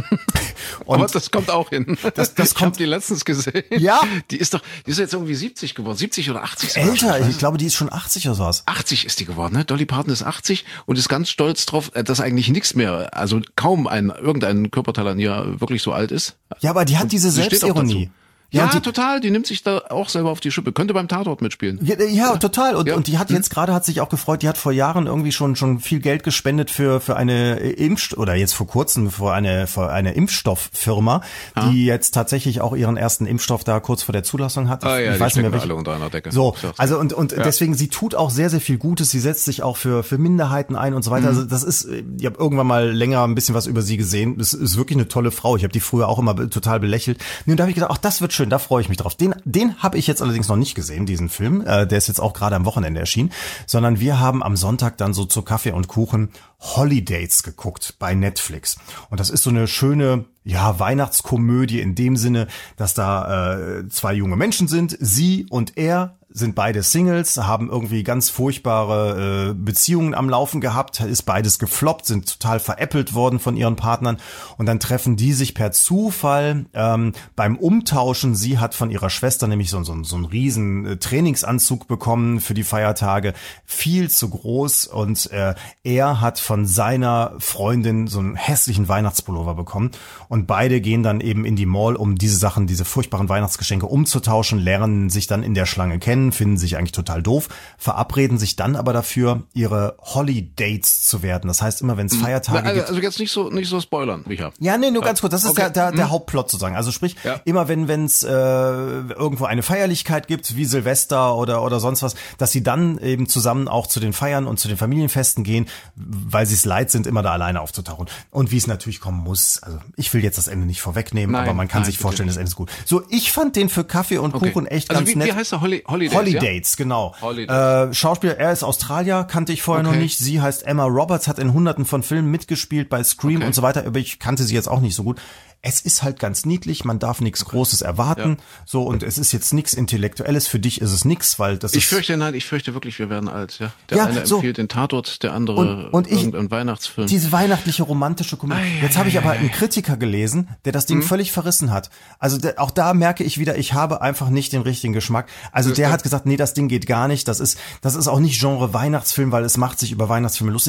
Aber das kommt auch hin. Ich habe die letztens gesehen. Ja. Die ist jetzt irgendwie 70 geworden. 70 oder 80. Älter, ich glaube, die ist schon 80 oder sowas. 80 ist die geworden, ne? Dolly Parton ist 80 und ist ganz stolz drauf, dass eigentlich nichts mehr, also kaum irgendein Körperteil an ihr wirklich so alt ist. Ja, aber die hat diese Selbstironie. Ja, total. Die nimmt sich da auch selber auf die Schippe. Könnte beim Tatort mitspielen. Ja, total. Und die hat jetzt gerade, hat sich auch gefreut, die hat vor Jahren irgendwie schon viel Geld gespendet für eine oder jetzt vor kurzem für eine Impfstofffirma, die jetzt tatsächlich auch ihren ersten Impfstoff da kurz vor der Zulassung hat. Ich weiß nicht mehr, alle unter einer Decke. So, also und deswegen, sie tut auch sehr, sehr viel Gutes. Sie setzt sich auch für Minderheiten ein und so weiter. Also das ist, ich habe irgendwann mal länger ein bisschen was über sie gesehen. Das ist wirklich eine tolle Frau. Ich habe die früher auch immer total belächelt. Und da habe ich gedacht, ach, das wird schön, da freue ich mich drauf. Den habe ich jetzt allerdings noch nicht gesehen, diesen Film. Der ist jetzt auch gerade am Wochenende erschienen. Sondern wir haben am Sonntag dann so zu Kaffee und Kuchen Holidays geguckt bei Netflix. Und das ist so eine schöne, Weihnachtskomödie in dem Sinne, dass da 2 junge Menschen sind. Sie und er sind beide Singles, haben irgendwie ganz furchtbare Beziehungen am Laufen gehabt, ist beides gefloppt, sind total veräppelt worden von ihren Partnern und dann treffen die sich per Zufall beim Umtauschen. Sie hat von ihrer Schwester nämlich so einen riesen Trainingsanzug bekommen für die Feiertage, viel zu groß, und er hat von seiner Freundin so einen hässlichen Weihnachtspullover bekommen und beide gehen dann eben in die Mall, um diese furchtbaren Weihnachtsgeschenke umzutauschen, lernen sich dann in der Schlange kennen, finden sich eigentlich total doof, verabreden sich dann aber dafür, ihre Holidates zu werden. Das heißt, immer wenn es Feiertage gibt... Also jetzt nicht so spoilern, Micha. Ja, nee, nur ganz kurz. Das ist der Hauptplot sozusagen. Also sprich, immer wenn es irgendwo eine Feierlichkeit gibt, wie Silvester oder sonst was, dass sie dann eben zusammen auch zu den Feiern und zu den Familienfesten gehen, weil sie es leid sind, immer da alleine aufzutauchen. Und wie es natürlich kommen muss. Also ich will jetzt das Ende nicht vorwegnehmen, aber man kann sich vorstellen, das Ende ist gut. So, ich fand den für Kaffee und Kuchen echt ganz nett. Wie heißt der? Holidays, genau. Schauspieler, er ist Australier, kannte ich vorher noch nicht. Sie heißt Emma Roberts, hat in Hunderten von Filmen mitgespielt, bei Scream und so weiter, aber ich kannte sie jetzt auch nicht so gut. Es ist halt ganz niedlich, man darf nichts Großes erwarten, so, und es ist jetzt nichts Intellektuelles, für dich ist es nichts, weil das ich fürchte wirklich, wir werden alt, ja. Der eine empfiehlt den Tatort, der andere irgendeinen Weihnachtsfilm. Diese weihnachtliche, romantische Komödie. Jetzt habe ich aber einen Kritiker gelesen, der das Ding völlig verrissen hat. Also auch da merke ich wieder, ich habe einfach nicht den richtigen Geschmack. Also der hat gesagt, nee, das Ding geht gar nicht, das ist auch nicht Genre Weihnachtsfilm, weil es macht sich über Weihnachtsfilme lustig.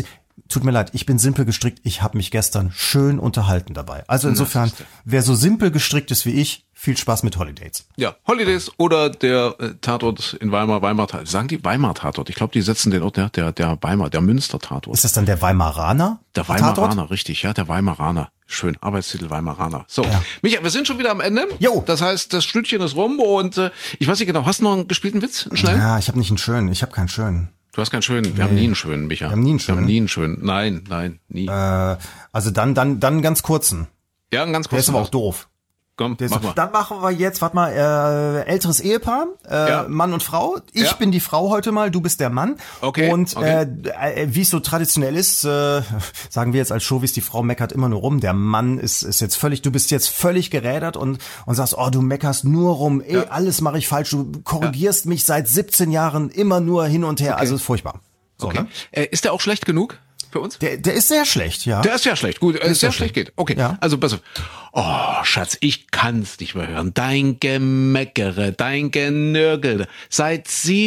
tut mir leid, ich bin simpel gestrickt, ich habe mich gestern schön unterhalten dabei. Also insofern, wer so simpel gestrickt ist wie ich, viel Spaß mit Holidays. Ja, Holidays oder der Tatort in Weimar, Weimar-Tatort. Sagen die Weimar-Tatort? Ich glaube, die setzen den Ort der Weimar, der Münster-Tatort. Ist das dann der Weimaraner? Der Weimaraner, richtig, ja, der Weimaraner. Schön, Arbeitstitel Weimaraner. So, ja. Micha, wir sind schon wieder am Ende. Jo. Das heißt, das Stündchen ist rum und ich weiß nicht genau, hast du noch einen gespielten Witz? Einen schnellen? Ja, ich habe nicht einen schönen, ich habe keinen schönen. Du hast keinen schönen. Wir haben nie einen schönen, Micha. Wir haben nie einen schönen. Nein, nie. Also dann einen ganz kurzen. Ja, einen ganz kurzen. Der ist aber auch doof. Komm, mach mal. Dann machen wir jetzt, warte mal, älteres Ehepaar, Mann und Frau. Ich bin die Frau heute mal, du bist der Mann. Okay. Und wie es so traditionell ist, sagen wir jetzt als Chauvis, die Frau meckert immer nur rum. Der Mann ist jetzt völlig, du bist jetzt völlig gerädert und sagst, oh, du meckerst nur rum, alles mache ich falsch, du korrigierst mich seit 17 Jahren immer nur hin und her. Okay. Also ist furchtbar. So, okay. Ne? Ist der auch schlecht genug? Für uns? Der ist sehr schlecht, ja. Der ist sehr schlecht, gut, sehr schlecht geht. Okay, ja. Also pass auf. Oh, Schatz, ich kann's nicht mehr hören. Dein Gemeckere, dein Genörgel. Seit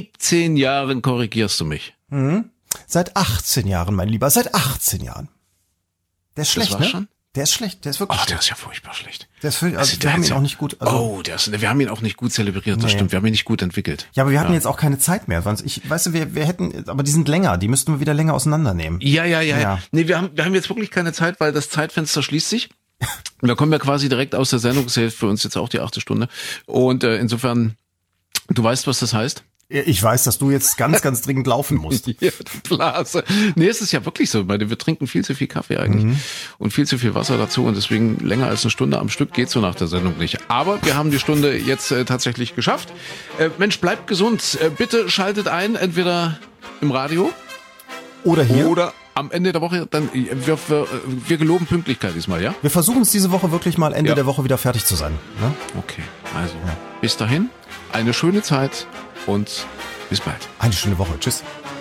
17 Jahren korrigierst du mich. Mhm. Seit 18 Jahren, mein Lieber, seit 18 Jahren. Der ist schlecht, ne? Schon? Der ist schlecht, der ist wirklich schlecht. Der ist ja furchtbar schlecht. Der ist völlig, also wir haben ihn auch nicht gut. Also wir haben ihn auch nicht gut zelebriert, das stimmt. Wir haben ihn nicht gut entwickelt. Ja, aber wir hatten jetzt auch keine Zeit mehr. Weißt du, wir hätten, aber die sind länger, die müssten wir wieder länger auseinandernehmen. Ja. Nee, wir haben jetzt wirklich keine Zeit, weil das Zeitfenster schließt sich. Wir kommen ja quasi direkt aus der Sendung, das ist für uns jetzt auch die 8. Stunde. Und insofern, du weißt, was das heißt? Ich weiß, dass du jetzt ganz, ganz dringend laufen musst. Ja, du Blase. Nee, es ist ja wirklich so. Wir trinken viel zu viel Kaffee eigentlich und viel zu viel Wasser dazu und deswegen länger als eine Stunde am Stück geht so nach der Sendung nicht. Aber wir haben die Stunde jetzt tatsächlich geschafft. Mensch, bleibt gesund. Bitte schaltet ein, entweder im Radio oder hier. Oder am Ende der Woche. Dann wir geloben Pünktlichkeit diesmal, ja? Wir versuchen es diese Woche wirklich mal Ende der Woche wieder fertig zu sein. Ne? Okay, also bis dahin eine schöne Zeit. Und bis bald. Eine schöne Woche. Tschüss.